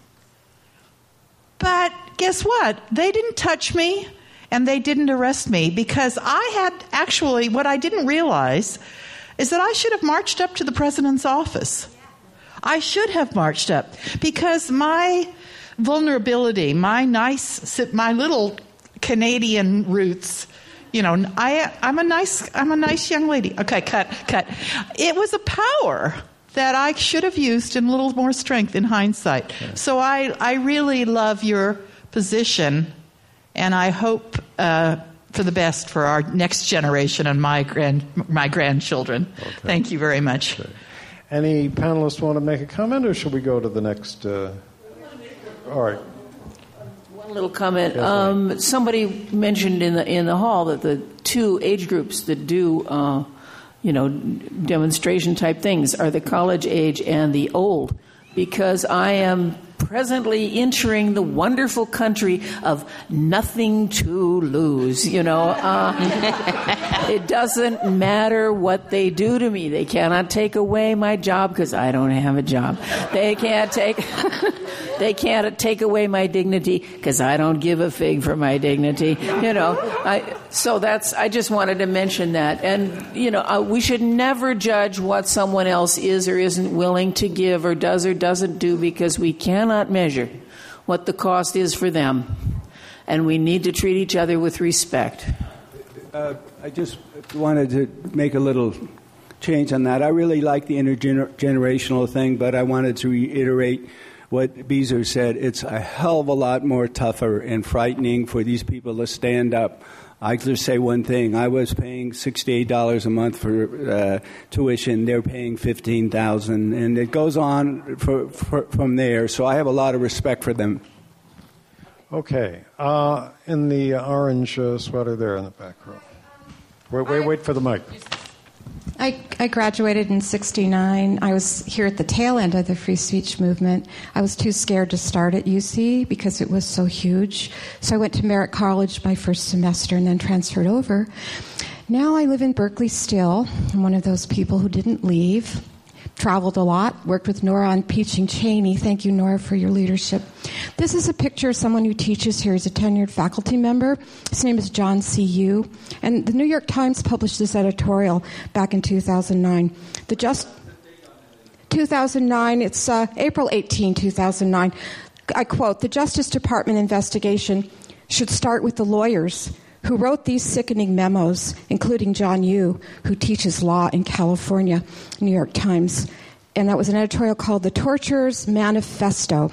But guess what? They didn't touch me, and they didn't arrest me, because I had actually, what I didn't realize is that I should have marched up to the president's office. I should have marched up because my vulnerability, my nice, my little Canadian roots, you know, I, I'm a nice, I'm a nice young lady. Okay, cut, cut. It was a power that I should have used in a little more strength in hindsight. Yeah. So I, I really love your position, and I hope uh, for the best for our next generation and my grand my grandchildren. Okay. Thank you very much. Okay. Any panelists want to make a comment, or should we go to the next? Uh... All right. One little comment. Yes, um, somebody mentioned in the in the hall that the two age groups that do, uh, you know, demonstration type things are the college age and the old, because I am presently entering the wonderful country of nothing to lose. You know, uh, it doesn't matter what they do to me. They cannot take away my job because I don't have a job. They can't take. They can't take away my dignity because I don't give a fig for my dignity. You know, I, so that's. I just wanted to mention that, and you know, uh, we should never judge what someone else is or isn't willing to give or does or doesn't do, because we cannot measure what the cost is for them, and we need to treat each other with respect. Uh, I just wanted to make a little change on that. I really like the intergenerational thing, but I wanted to reiterate what Beezer said. It's a hell of a lot more tougher and frightening for these people to stand up. I just say one thing. I was paying sixty-eight dollars a month for uh, tuition. They're paying fifteen thousand dollars, and it goes on for, for, from there. So I have a lot of respect for them. Okay. Uh, in the orange uh, sweater there in the back row. Wait, wait, wait for the mic. I, I graduated in sixty-nine. I was here at the tail end of the free speech movement. I was too scared to start at U C because it was so huge. So I went to Merritt College my first semester and then transferred over. Now I live in Berkeley still. I'm one of those people who didn't leave. Traveled a lot, worked with Nora on impeaching Cheney. Thank you, Nora, for your leadership. This is a picture of someone who teaches here. He's a tenured faculty member. His name is John C. Yu. And the New York Times published this editorial back in two thousand nine. The just two thousand nine, it's uh, April eighteenth, two thousand nine. I quote, "The Justice Department investigation should start with the lawyers who wrote these sickening memos, including John Yu, who teaches law in California," New York Times. And that was an editorial called The Torturers Manifesto.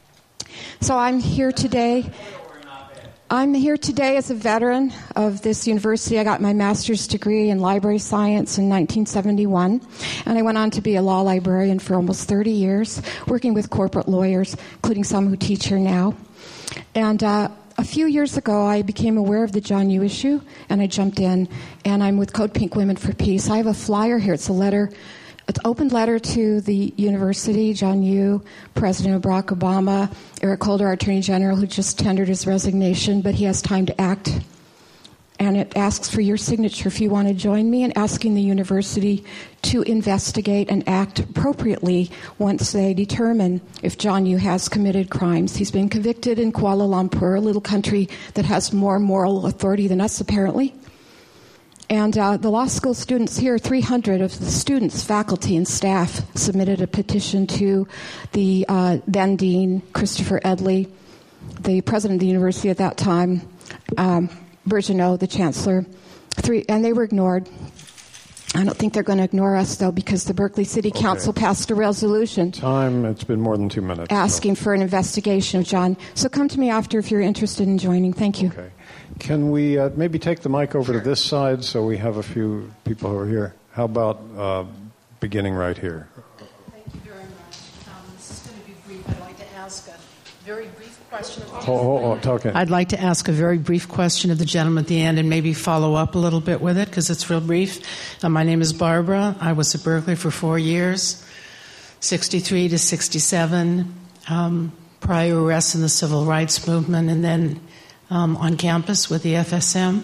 So I'm here today. I'm here today as a veteran of this university. I got my master's degree in library science in nineteen seventy-one, and I went on to be a law librarian for almost thirty years, working with corporate lawyers, including some who teach here now. And uh, a few years ago, I became aware of the John Yu issue, and I jumped in, and I'm with Code Pink Women for Peace. I have a flyer here. It's a letter, it's an open letter to the university, John Yu, President Barack Obama, Eric Holder, our Attorney General, who just tendered his resignation, but he has time to act. And it asks for your signature if you want to join me in asking the university to investigate and act appropriately once they determine if John Yu has committed crimes. He's been convicted in Kuala Lumpur, a little country that has more moral authority than us, apparently. And uh, the law school students here, three hundred of the students, faculty, and staff submitted a petition to the uh, then Dean, Christopher Edley, the president of the university at that time, um, Birgeneau, the chancellor, three, and they were ignored. I don't think they're going to ignore us, though, because the Berkeley City okay. Council passed a resolution. Time, it's been more than two minutes. Asking so. for an investigation of John. So come to me after if you're interested in joining. Thank you. Okay. Can we uh, maybe take the mic over to this side so we have a few people who are here? How about uh, beginning right here? Thank you very much. Um, this is going to be brief. I'd like to ask a very brief question of the gentleman. Oh, oh, oh, okay. I'd like to ask a very brief question of the gentleman at the end and maybe follow up a little bit with it because it's real brief. Uh, my name is Barbara. I was at Berkeley for four years, sixty-three to sixty-seven, um, prior arrests in the civil rights movement, and then um, on campus with the F S M.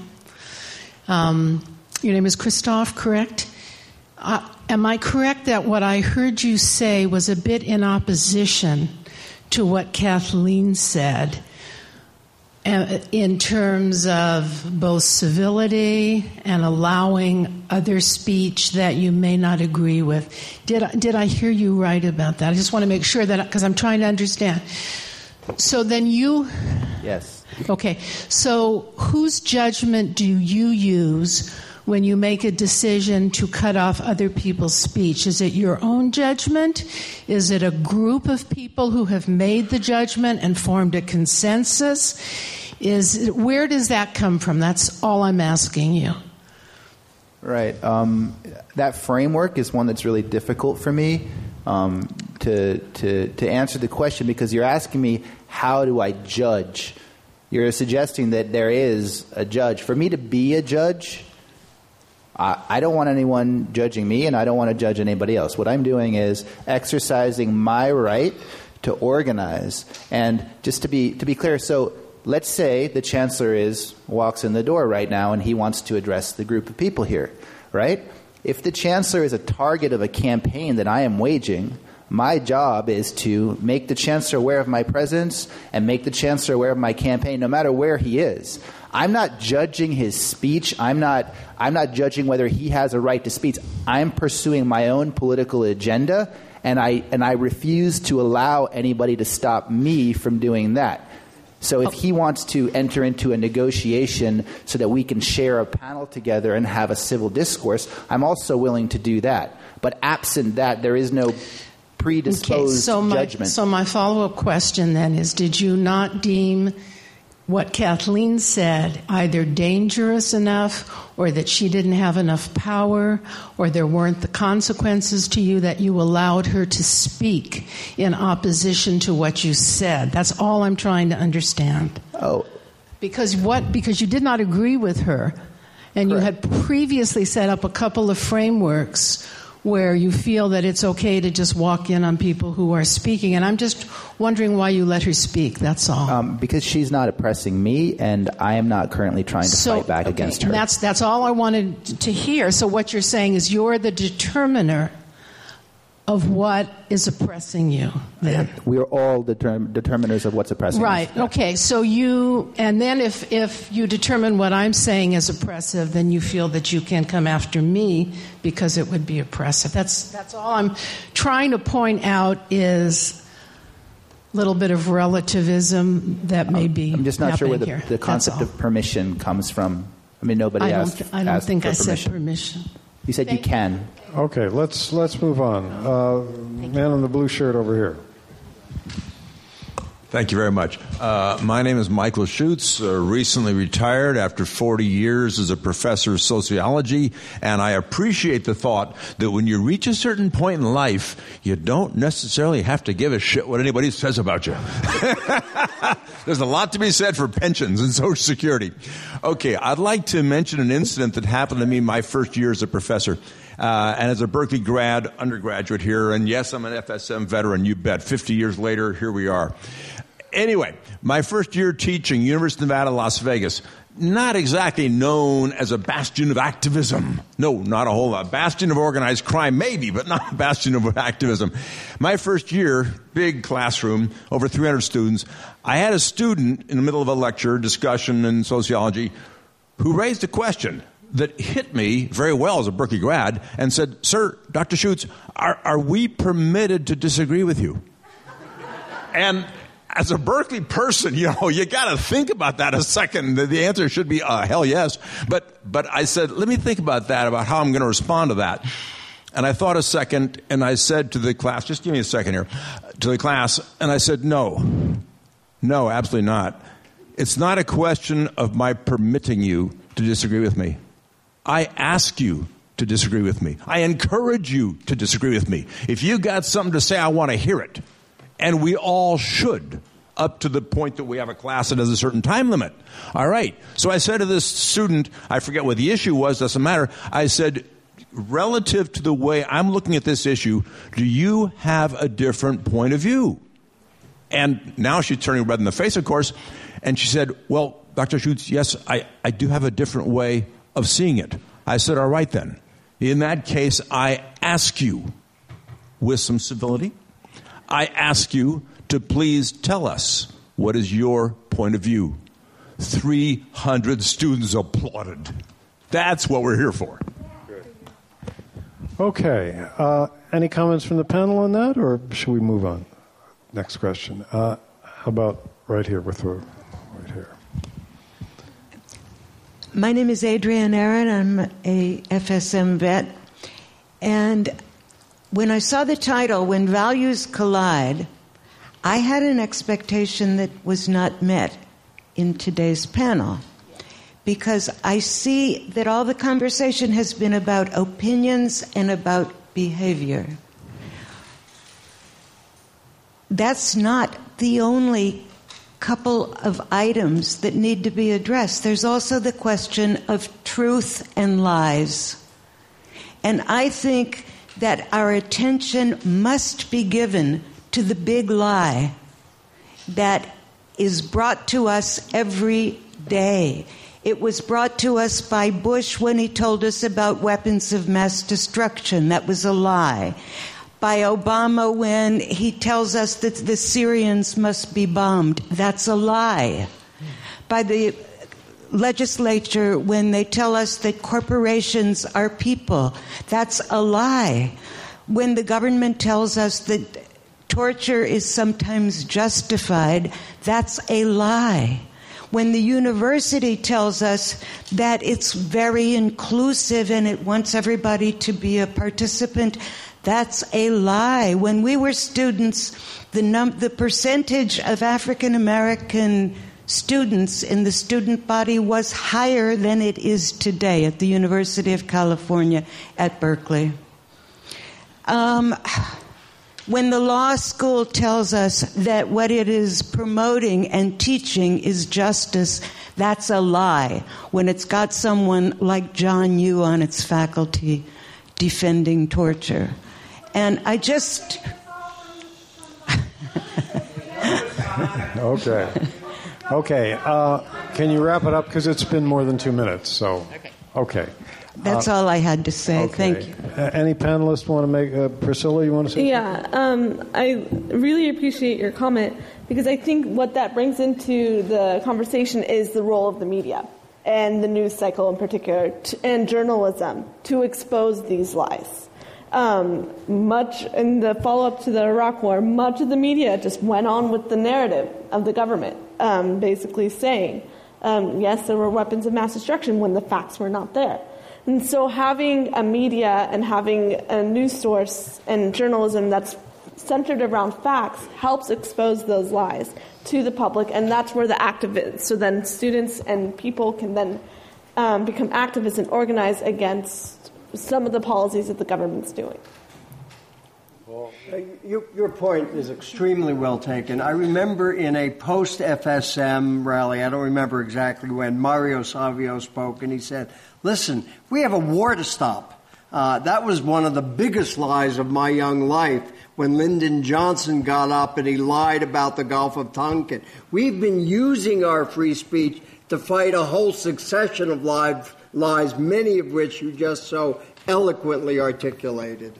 Um, your name is Christoph, correct? Uh, am I correct that what I heard you say was a bit in opposition to what Kathleen said uh, in terms of both civility and allowing other speech that you may not agree with? Did I, did I hear you right about that? I just want to make sure that, because I'm trying to understand. So then you... Yes. Okay. So whose judgment do you use when you make a decision to cut off other people's speech? Is it your own judgment? Is it a group of people who have made the judgment and formed a consensus? Is where does that come from? That's all I'm asking you. Right. Um, that framework is one that's really difficult for me um, to, to, to answer the question, because you're asking me, how do I judge? You're suggesting that there is a judge. For me to be a judge, I don't want anyone judging me, and I don't want to judge anybody else. What I'm doing is exercising my right to organize. And just to be to be clear, so let's say the chancellor is walks in the door right now, and he wants to address the group of people here, right? If the chancellor is a target of a campaign that I am waging, my job is to make the chancellor aware of my presence and make the chancellor aware of my campaign, no matter where he is. I'm not judging his speech. I'm not I'm not judging whether he has a right to speak. I'm pursuing my own political agenda, and I and I refuse to allow anybody to stop me from doing that. So if he wants to enter into a negotiation so that we can share a panel together and have a civil discourse, I'm also willing to do that. But absent that, there is no predisposed okay, so my, judgment. So my follow-up question then is, did you not deem what Kathleen said either dangerous enough, or that she didn't have enough power, or there weren't the consequences to you that you allowed her to speak in opposition to what you said? That's all I'm trying to understand. Oh. Because what? Because you did not agree with her, and Correct. You had previously set up a couple of frameworks where you feel that it's okay to just walk in on people who are speaking. And I'm just wondering why you let her speak, that's all. Um, because she's not oppressing me, and I am not currently trying to so, fight back okay, against her. And that's, that's all I wanted to hear. So what you're saying is you're the determiner of what is oppressing you, then. We are all determ- determiners of what's oppressing right. us. Right. Okay. So you, and then if, if you determine what I'm saying is oppressive, then you feel that you can come after me because it would be oppressive. That's, that's all I'm trying to point out is a little bit of relativism that may be I'm just not sure where the, here. the concept of permission comes from. I mean, nobody I asked. Don't, I don't asked think for I permission. said permission. You said Thank you can. Okay, let's let's move on. Uh, man in the blue shirt over here. Thank you very much. Uh, my name is Michael Schutz, uh, recently retired after forty years as a professor of sociology, and I appreciate the thought that when you reach a certain point in life, you don't necessarily have to give a shit what anybody says about you. There's a lot to be said for pensions and Social Security. Okay, I'd like to mention an incident that happened to me my first year as a professor. Uh, and as a Berkeley grad, undergraduate here, and yes, I'm an F S M veteran, you bet. fifty years later, here we are. Anyway, my first year teaching, University of Nevada, Las Vegas, not exactly known as a bastion of activism. No, not a whole lot. Bastion of organized crime, maybe, but not a bastion of activism. My first year, big classroom, over three hundred students. I had a student in the middle of a lecture, discussion in sociology, who raised a question that hit me very well as a Berkeley grad and said, "Sir, Doctor Schutz, are, are we permitted to disagree with you?" And as a Berkeley person, you know, you got to think about that a second. The, the answer should be, uh, hell yes. But, but I said, let me think about that, about how I'm going to respond to that. And I thought a second, and I said to the class, just give me a second here, to the class, and I said, no, no, absolutely not. It's not a question of my permitting you to disagree with me. I ask you to disagree with me. I encourage you to disagree with me. If you got something to say, I want to hear it. And we all should, up to the point that we have a class that has a certain time limit. All right. So I said to this student, I forget what the issue was, doesn't matter. I said, relative to the way I'm looking at this issue, do you have a different point of view? And now she's turning red in the face, of course. And she said, well, Doctor Schutz, yes, I, I do have a different way of seeing it. I said, all right then. In that case, I ask you, with some civility, I ask you to please tell us what is your point of view. three hundred students applauded. That's what we're here for. Okay. Uh, any comments from the panel on that, or should we move on? Next question. Uh, how about right here with the, right here. My name is Adrienne Aaron. I'm a F S M vet. And when I saw the title, When Values Collide, I had an expectation that was not met in today's panel. Because I see that all the conversation has been about opinions and about behavior. That's not the only couple of items that need to be addressed. There's also the question of truth and lies. And I think that our attention must be given to the big lie that is brought to us every day. It was brought to us by Bush when he told us about weapons of mass destruction. That was a lie. By Obama when he tells us that the Syrians must be bombed. That's a lie. By the legislature when they tell us that corporations are people. That's a lie. When the government tells us that torture is sometimes justified, that's a lie. When the university tells us that it's very inclusive and it wants everybody to be a participant, That's a lie. When we were students, the num- the percentage of African American students in the student body was higher than it is today at the University of California at Berkeley. Um, when the law school tells us that what it is promoting and teaching is justice, that's a lie. When it's got someone like John Yoo on its faculty defending torture. And I just... Okay. Okay. Uh, can you wrap it up? Because it's been more than two minutes. So, okay. That's uh, all I had to say. okay. Thank you. Uh, any panelists want to make... Uh, Priscilla, you want to say Yeah. Um, I really appreciate your comment because I think what that brings into the conversation is the role of the media and the news cycle in particular t- and journalism to expose these lies. Um, much in the follow-up to the Iraq War, much of the media just went on with the narrative of the government, um, basically saying, um, yes, there were weapons of mass destruction when the facts were not there. And so having a media and having a news source and journalism that's centered around facts helps expose those lies to the public, and that's where the activists, so then students and people can then um, become activists and organize against some of the policies that the government's doing. Well, your, your point is extremely well taken. I remember in a post-F S M rally, I don't remember exactly when, Mario Savio spoke, and he said, listen, we have a war to stop. Uh, that was one of the biggest lies of my young life when Lyndon Johnson got up and he lied about the Gulf of Tonkin. We've been using our free speech to fight a whole succession of lies, lies, many of which you just so eloquently articulated.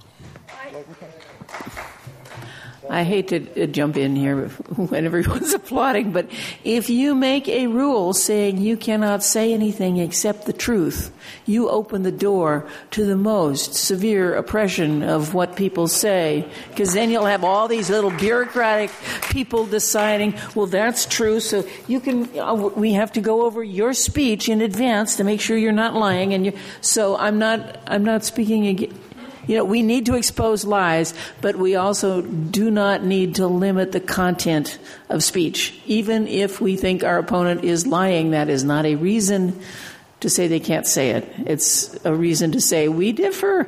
I hate to jump in here when everyone's applauding, but if you make a rule saying you cannot say anything except the truth, you open the door to the most severe oppression of what people say, because then you'll have all these little bureaucratic people deciding, well, that's true, so you can, uh, we have to go over your speech in advance to make sure you're not lying, and you, so I'm not, I'm not speaking again. You know, we need to expose lies, but we also do not need to limit the content of speech. Even if we think our opponent is lying, that is not a reason to say they can't say it. It's a reason to say we differ.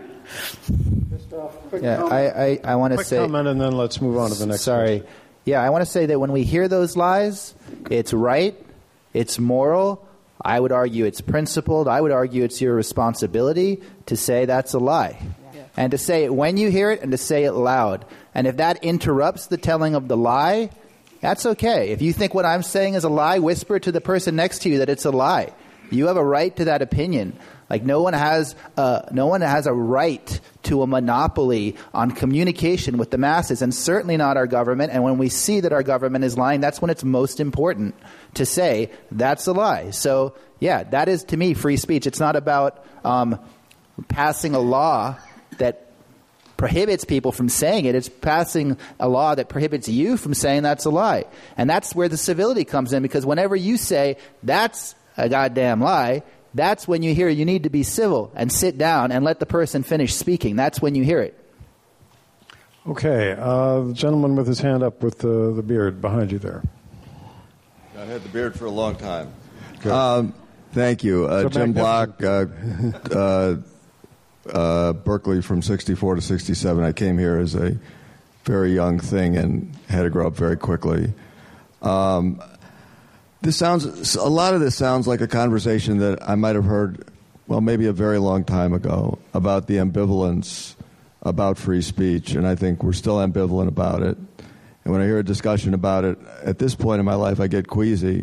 Yeah, I, I, I want to say... Quick comment, and then let's move on to the next Sorry. question. Yeah, I want to say that when we hear those lies, it's right, it's moral, I would argue it's principled, I would argue it's your responsibility to say that's a lie. And to say it when you hear it and to say it loud. And if that interrupts the telling of the lie, that's okay. If you think what I'm saying is a lie, whisper to the person next to you that it's a lie. You have a right to that opinion. Like no one has a, no one has a right to a monopoly on communication with the masses, and certainly not our government. And when we see that our government is lying, that's when it's most important to say that's a lie. So, yeah, that is, to me, free speech. It's not about um, passing a law that prohibits people from saying it. It's passing a law that prohibits you from saying that's a lie. And that's where the civility comes in, because whenever you say that's a goddamn lie, that's when you hear you need to be civil and sit down and let the person finish speaking. That's when you hear it. Okay. Uh, the gentleman with his hand up with the, the beard behind you there. I've had the beard for a long time. Um, thank you. Uh, So Jim magnificent. Block, uh, uh, Uh, Berkeley from sixty-four to sixty-seven. I came here as a very young thing and had to grow up very quickly. Um, this sounds, a lot of this sounds like a conversation that I might have heard, well, maybe a very long time ago, about the ambivalence about free speech, and I think we're still ambivalent about it. And when I hear a discussion about it, at this point in my life, I get queasy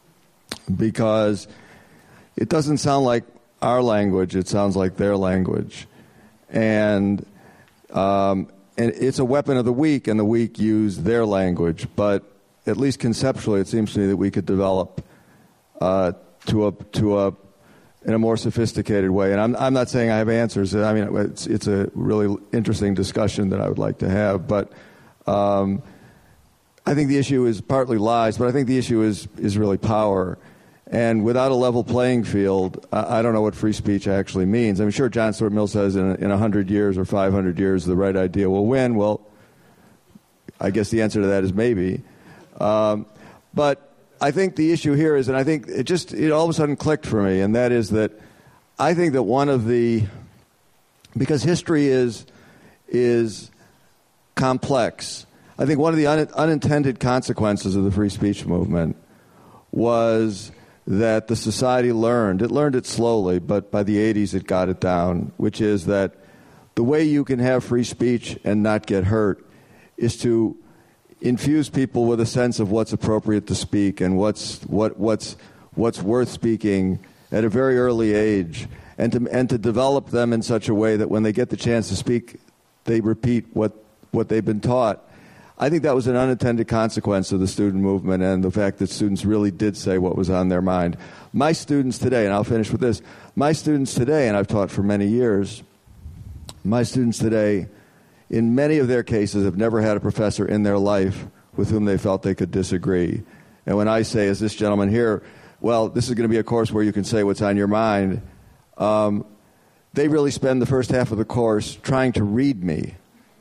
because it doesn't sound like our language, it sounds like their language. And um, and it's a weapon of the weak, and the weak use their language. But at least conceptually, it seems to me that we could develop uh, to a to a in a more sophisticated way. And I'm I'm not saying I have answers. I mean, it's it's a really interesting discussion that I would like to have. But um, I think the issue is partly lies, but I think the issue is is really power. And without a level playing field, I, I don't know what free speech actually means. I'm sure John Stuart Mill says in, in one hundred years or five hundred years the right idea will win. Well, I guess the answer to that is maybe. Um, but I think the issue here is, and I think it just, it all of a sudden clicked for me, and that is that I think that one of the, because history is is complex, I think one of the un, unintended consequences of the free speech movement was that the society learned, it learned it slowly, but by the eighties it got it down, which is that the way you can have free speech and not get hurt is to infuse people with a sense of what's appropriate to speak and what's what what's what's worth speaking at a very early age, and to and to develop them in such a way that when they get the chance to speak, they repeat what what they've been taught. I think that was an unintended consequence of the student movement and the fact that students really did say what was on their mind. My students today, and I'll finish with this, my students today, and I've taught for many years, my students today, in many of their cases, have never had a professor in their life with whom they felt they could disagree. And when I say, as this gentleman here, well, this is going to be a course where you can say what's on your mind, um, they really spend the first half of the course trying to read me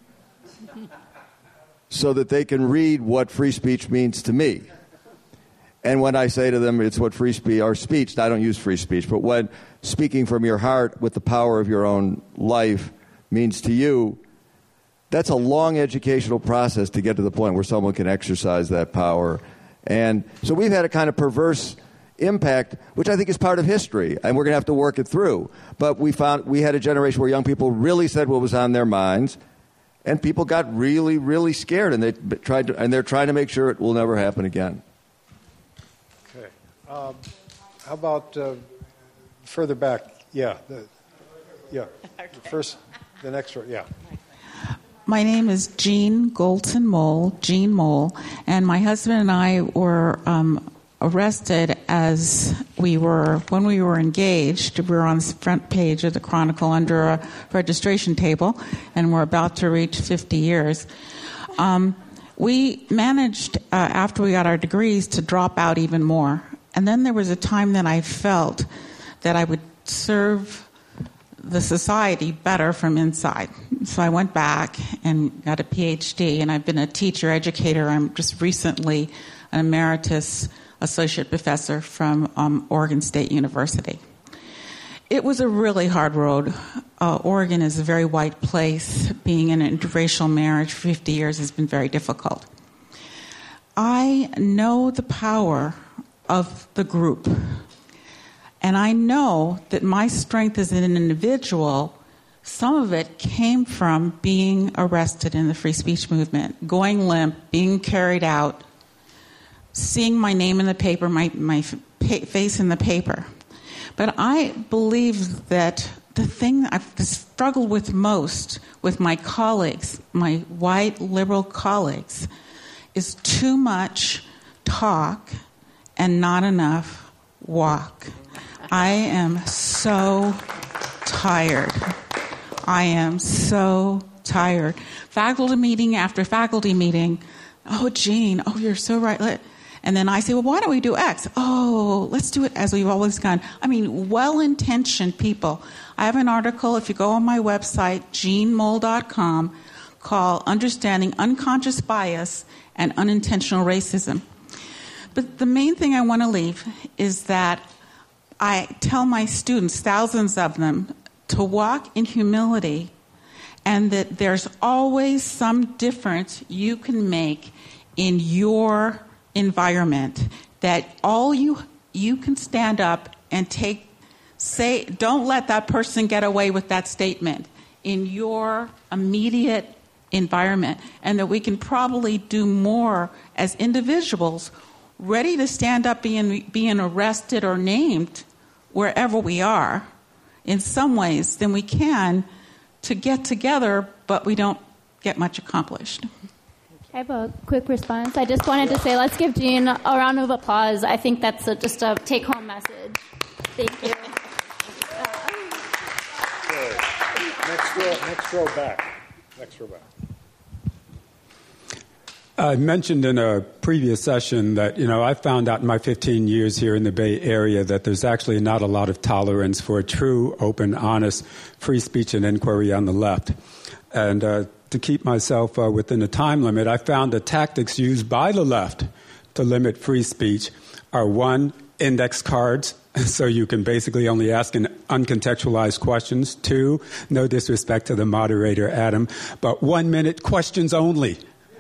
so that they can read what free speech means to me. And when I say to them, it's what free speech, or speech, I don't use free speech, but when speaking from your heart with the power of your own life means to you, that's a long educational process to get to the point where someone can exercise that power. And so we've had a kind of perverse impact, which I think is part of history, and we're going to have to work it through. But we found we had a generation where young people really said what was on their minds, and people got really, really scared, and they tried to, and they're trying to make sure it will never happen again. Okay. Um, how about uh, further back? Yeah. The, yeah. Okay. First, the next row. Yeah. My name is Jean Golton Mole, Jean Mole, and my husband and I were um, arrested as we were, when we were engaged. We were on the front page of the Chronicle under a registration table, and we're about to reach fifty years. Um, we managed, uh, after we got our degrees, to drop out even more. And then there was a time that I felt that I would serve the society better from inside. So I went back and got a P H D, and I've been a teacher, educator. I'm just recently an emeritus associate professor from um, Oregon State University. It was a really hard road. Uh, Oregon is a very white place. Being in an interracial marriage for fifty years has been very difficult. I know the power of the group. And I know that my strength as an individual, some of it came from being arrested in the free speech movement, going limp, being carried out, seeing my name in the paper, my, my fa- face in the paper. But I believe that the thing I've struggled with most with my colleagues, my white liberal colleagues, is too much talk and not enough walk. I am so tired. I am so tired. Faculty meeting after faculty meeting. Oh, Jean, oh, you're so right. And then I say, well, why don't we do X? Oh, let's do it as we've always done. I mean, well-intentioned people. I have an article, if you go on my website, jean mole dot com, called Understanding Unconscious Bias and Unintentional Racism. But the main thing I want to leave is that I tell my students, thousands of them, to walk in humility, and that there's always some difference you can make in your environment, that all you you can stand up and take, say, don't let that person get away with that statement in your immediate environment, and that we can probably do more as individuals ready to stand up being being arrested or named wherever we are in some ways than we can to get together, but we don't get much accomplished. I have a quick response. I just wanted to say let's give Jean a round of applause. I think that's a, just a take-home message. Thank you. Next row, next row back. Next row back. I mentioned in a previous session that, you know, I found out in my fifteen years here in the Bay Area that there's actually not a lot of tolerance for true, open, honest, free speech and inquiry on the left. And uh, to keep myself uh, within a time limit, I found the tactics used by the left to limit free speech are, one, index cards, so you can basically only ask an uncontextualized questions. Two, no disrespect to the moderator, Adam, but one-minute questions only.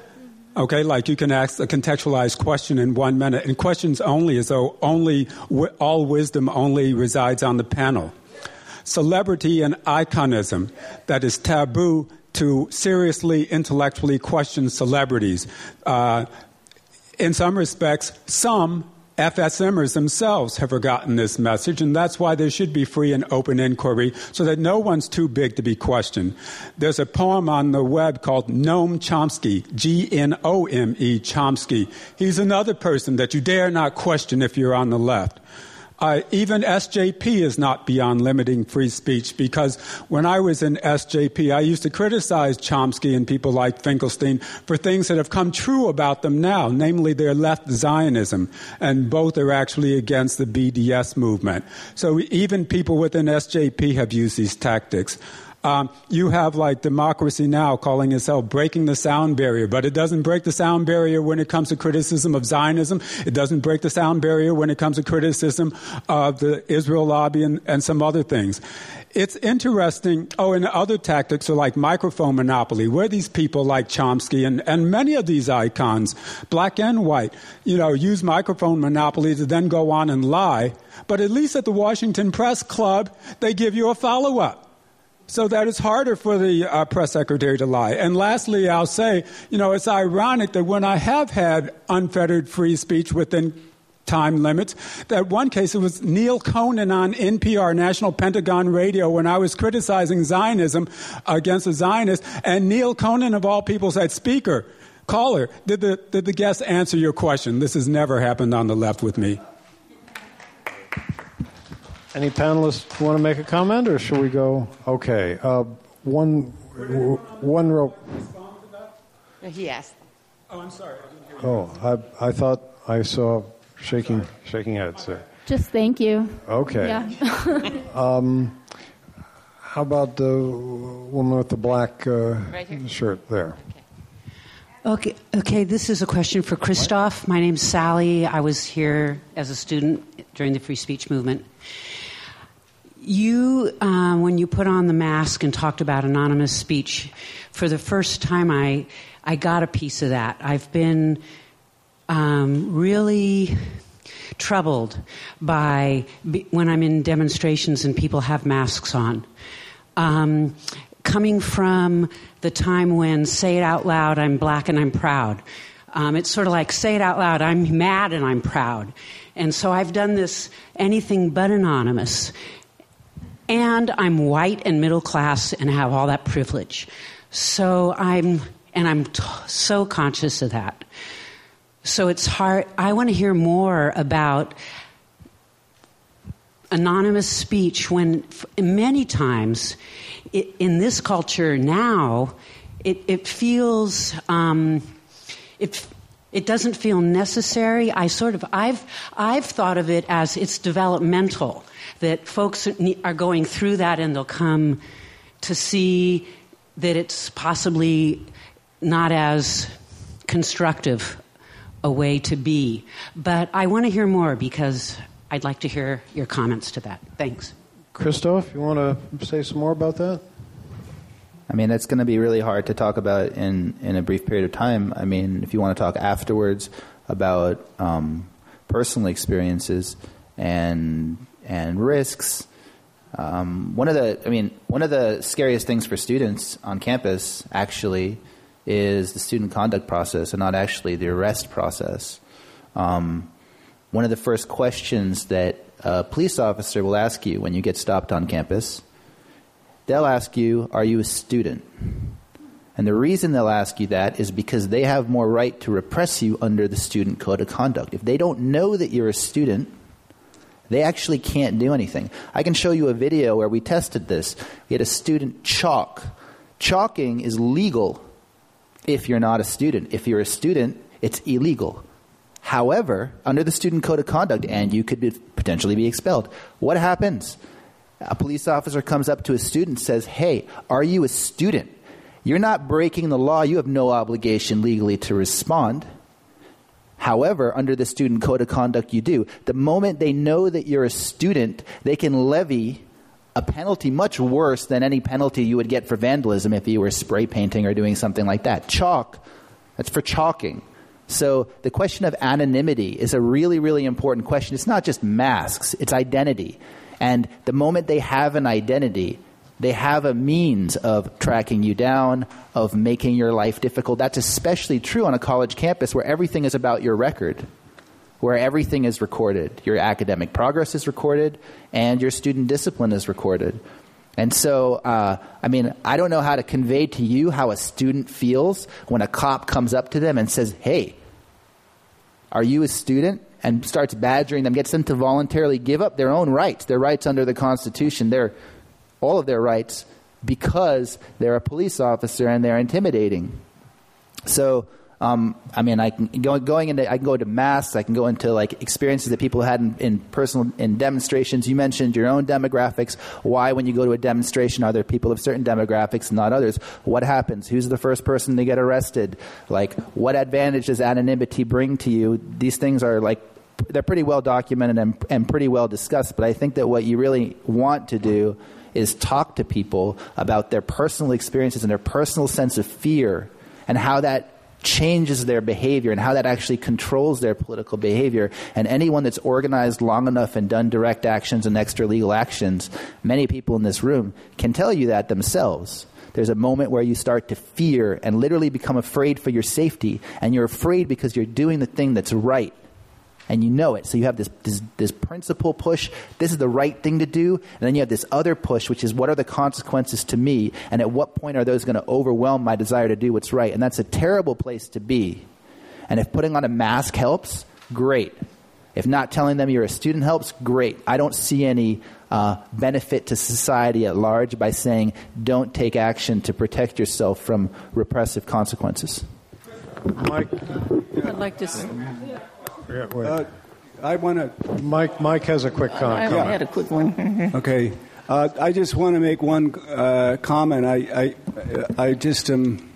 Okay, like you can ask a contextualized question in one minute, and questions only as though only all wisdom only resides on the panel. Celebrity and iconism, that is taboo to seriously intellectually question celebrities. Uh, in some respects, some F S Mers themselves have forgotten this message, and that's why there should be free and open inquiry so that no one's too big to be questioned. There's a poem on the web called Noam Chomsky, G N O M E, Chomsky. He's another person that you dare not question if you're on the left. Uh, even S J P is not beyond limiting free speech, because when I was in S J P, I used to criticize Chomsky and people like Finkelstein for things that have come true about them now, namely their left Zionism, and both are actually against the B D S movement. So even people within S J P have used these tactics. Um, you have like Democracy Now! Calling itself breaking the sound barrier, but it doesn't break the sound barrier when it comes to criticism of Zionism. It doesn't break the sound barrier when it comes to criticism of the Israel lobby and, and some other things. It's interesting. Oh, and other tactics are like microphone monopoly, where these people like Chomsky and, and many of these icons, black and white, you know, use microphone monopoly to then go on and lie. But at least at the Washington Press Club, they give you a follow-up, so that it's harder for the uh, press secretary to lie. And lastly, I'll say, you know, it's ironic that when I have had unfettered free speech within time limits, that one case it was Neil Conan on N P R, National Pentagon Radio, when I was criticizing Zionism against the Zionists, and Neil Conan, of all people, said, "Speaker, caller, did the, did the guest answer your question?" This has never happened on the left with me. Any panelists want to make a comment, or should we go? Okay. Uh, one, one row. He asked. Oh, I'm sorry. I didn't hear you. Oh, I, I thought I saw shaking, shaking heads there. Just thank you. Okay. Yeah. um, how about the woman with the black uh, right here. shirt there? Okay, okay. This is a question for Christoph. My name's Sally. I was here as a student during the free speech movement. You, um, when you put on the mask and talked about anonymous speech, for the first time I, I got a piece of that. I've been um, really troubled by when I'm in demonstrations and people have masks on. Um, coming from the time when say it out loud, I'm black and I'm proud. Um, it's sort of like say it out loud, I'm mad and I'm proud. And so I've done this anything but anonymous. And I'm white and middle class and have all that privilege. So I'm, and I'm t- so conscious of that. So it's hard. I want to hear more about anonymous speech when f- many times it, in this culture now, it, it feels, um, it, it doesn't feel necessary. I sort of, I've, I've thought of it as it's developmental, that folks are going through that and they'll come to see that it's possibly not as constructive a way to be. But I want to hear more because I'd like to hear your comments to that. Thanks. Christoph, you want to say some more about that? I mean, it's going to be really hard to talk about in, in a brief period of time. I mean, if you want to talk afterwards about um, personal experiences and and risks, um, one of the I mean, one of the scariest things for students on campus actually is the student conduct process and not actually the arrest process. Um, one of the first questions that a police officer will ask you when you get stopped on campus, they'll ask you, are you a student? And the reason they'll ask you that is because they have more right to repress you under the student code of conduct. If they don't know that you're a student, they actually can't do anything. I can show you a video where we tested this. We had a student chalk. Chalking is legal if you're not a student. If you're a student, it's illegal. However, under the Student Code of Conduct, and you could be, potentially be expelled. What happens? A police officer comes up to a student and says, hey, are you a student? You're not breaking the law. You have no obligation legally to respond. However, under the Student Code of Conduct, you do. The moment they know that you're a student, they can levy a penalty much worse than any penalty you would get for vandalism if you were spray painting or doing something like that. Chalk, that's for chalking. So the question of anonymity is a really, really important question. It's not just masks, it's identity. And the moment they have an identity, they have a means of tracking you down, of making your life difficult. That's especially true on a college campus where everything is about your record, where everything is recorded. Your academic progress is recorded, and your student discipline is recorded. And so, uh, I mean, I don't know how to convey to you how a student feels when a cop comes up to them and says, hey, are you a student? And starts badgering them, gets them to voluntarily give up their own rights, their rights under the Constitution, their, all of their rights, because they're a police officer and they're intimidating. So, Um, I mean, I can go going into I can go into masks. I can go into like experiences that people had in, in personal in demonstrations. You mentioned your own demographics. Why, when you go to a demonstration, are there people of certain demographics and not others? What happens? Who's the first person to get arrested? Like, what advantage does anonymity bring to you? These things are like they're pretty well documented and, and pretty well discussed. But I think that what you really want to do is talk to people about their personal experiences and their personal sense of fear and how that changes their behavior and how that actually controls their political behavior. And anyone that's organized long enough and done direct actions and extra legal actions, many people in this room can tell you that themselves. There's a moment where you start to fear and literally become afraid for your safety, and you're afraid because you're doing the thing that's right. And you know it. So you have this, this this principle push. This is the right thing to do. And then you have this other push, which is what are the consequences to me? And at what point are those going to overwhelm my desire to do what's right? And that's a terrible place to be. And if putting on a mask helps, great. If not telling them you're a student helps, great. I don't see any uh, benefit to society at large by saying don't take action to protect yourself from repressive consequences. Mike? I'd like to... S- Yeah, wait. Uh, I want to. Mike. Mike has a quick comment. I had a quick one. Okay, uh, I just want to make one uh, comment. I, I, I just am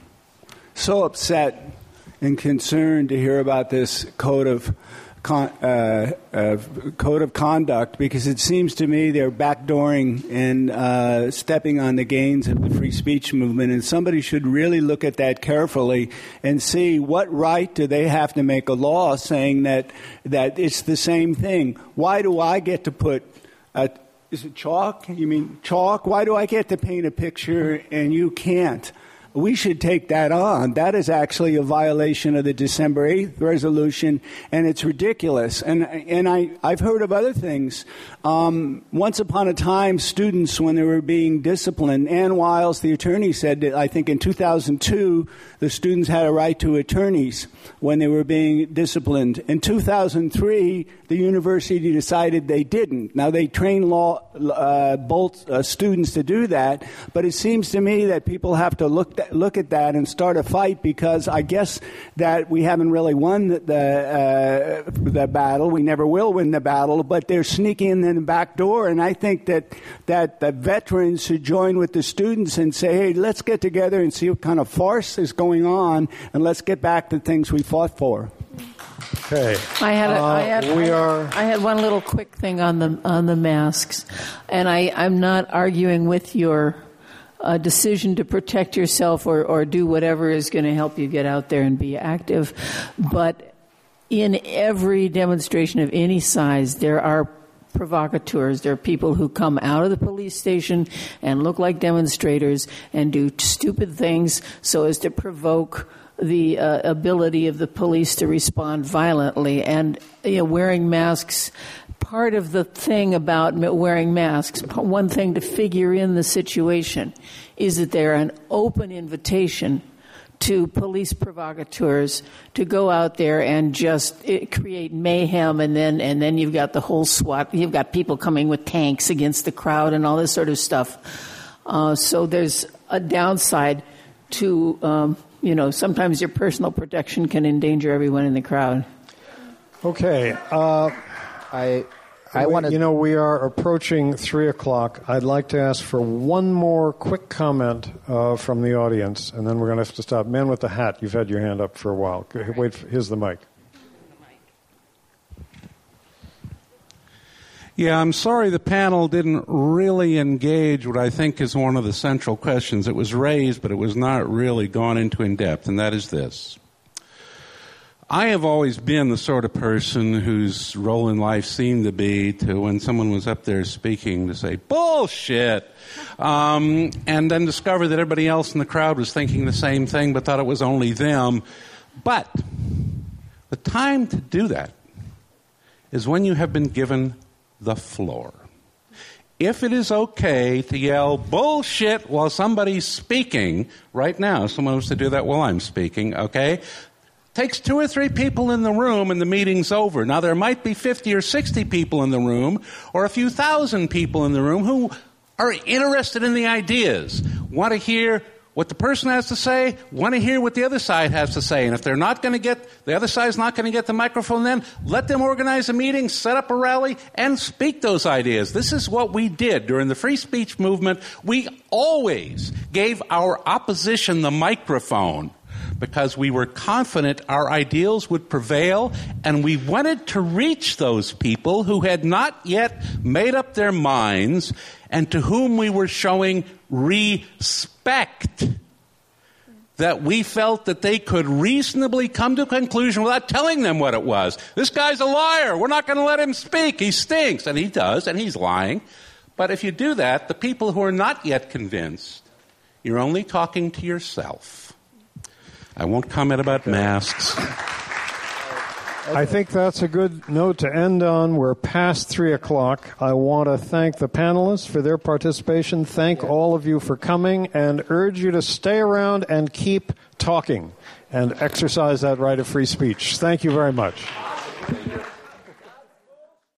so upset and concerned to hear about this code of con- uh, uh, code of conduct, because it seems to me they're backdooring and uh, stepping on the gains of the free speech movement, and somebody should really look at that carefully and see what right do they have to make a law saying that that it's the same thing. Why do I get to put a, is it chalk? You mean chalk? Why do I get to paint a picture and you can't? We should take that on. That is actually a violation of the December eighth resolution, and it's ridiculous. And and I, I've heard of other things. Um, once upon a time, students, when they were being disciplined, Ann Wiles, the attorney, said that I think in two thousand two, the students had a right to attorneys when they were being disciplined. In two thousand three, the university decided they didn't. Now, they train law uh, both uh, students to do that, but it seems to me that people have to look th- look at that and start a fight, because I guess that we haven't really won the the, uh, the battle. We never will win the battle, but they're sneaking in the back door, and I think that that the veterans should join with the students and say, hey, let's get together and see what kind of farce is going on, and let's get back to things we fought for. Okay. I had, a, uh, I, had we I, are... I had one little quick thing on the on the masks, and I, I'm not arguing with your uh, decision to protect yourself or, or do whatever is going to help you get out there and be active, but in every demonstration of any size, there are provocateurs. There are people who come out of the police station and look like demonstrators and do stupid things so as to provoke the uh, ability of the police to respond violently. And you know, wearing masks, part of the thing about wearing masks, one thing to figure in the situation is that they're an open invitation to police provocateurs to go out there and just it, create mayhem, and then and then you've got the whole SWAT. You've got people coming with tanks against the crowd and all this sort of stuff. Uh, so there's a downside to um, you know, sometimes your personal protection can endanger everyone in the crowd. Okay. Uh, I I want to. You know, we are approaching three o'clock. I'd like to ask for one more quick comment uh, from the audience, and then we're going to have to stop. Man with the hat, you've had your hand up for a while. Wait, here's the mic. Yeah, I'm sorry the panel didn't really engage what I think is one of the central questions. It was raised, but it was not really gone into in depth, and that is this. I have always been the sort of person whose role in life seemed to be to, when someone was up there speaking, to say, bullshit, um, and then discover that everybody else in the crowd was thinking the same thing but thought it was only them. But the time to do that is when you have been given the floor. If it is okay to yell bullshit while somebody's speaking, right now, someone was to do that while I'm speaking, okay? Takes two or three people in the room and the meeting's over. Now, there might be fifty or sixty people in the room or a few thousand people in the room who are interested in the ideas, want to hear what the person has to say, want to hear what the other side has to say. And if they're not going to get, the other side's not going to get the microphone, then let them organize a meeting, set up a rally, and speak those ideas. This is what we did during the free speech movement. We always gave our opposition the microphone because we were confident our ideals would prevail, and we wanted to reach those people who had not yet made up their minds and to whom we were showing respect, that we felt that they could reasonably come to a conclusion without telling them what it was. This guy's a liar. We're not going to let him speak. He stinks. And he does, and he's lying. But if you do that, the people who are not yet convinced, you're only talking to yourself. I won't comment about masks. I think that's a good note to end on. We're past three o'clock. I want to thank the panelists for their participation, thank all of you for coming, and urge you to stay around and keep talking and exercise that right of free speech. Thank you very much.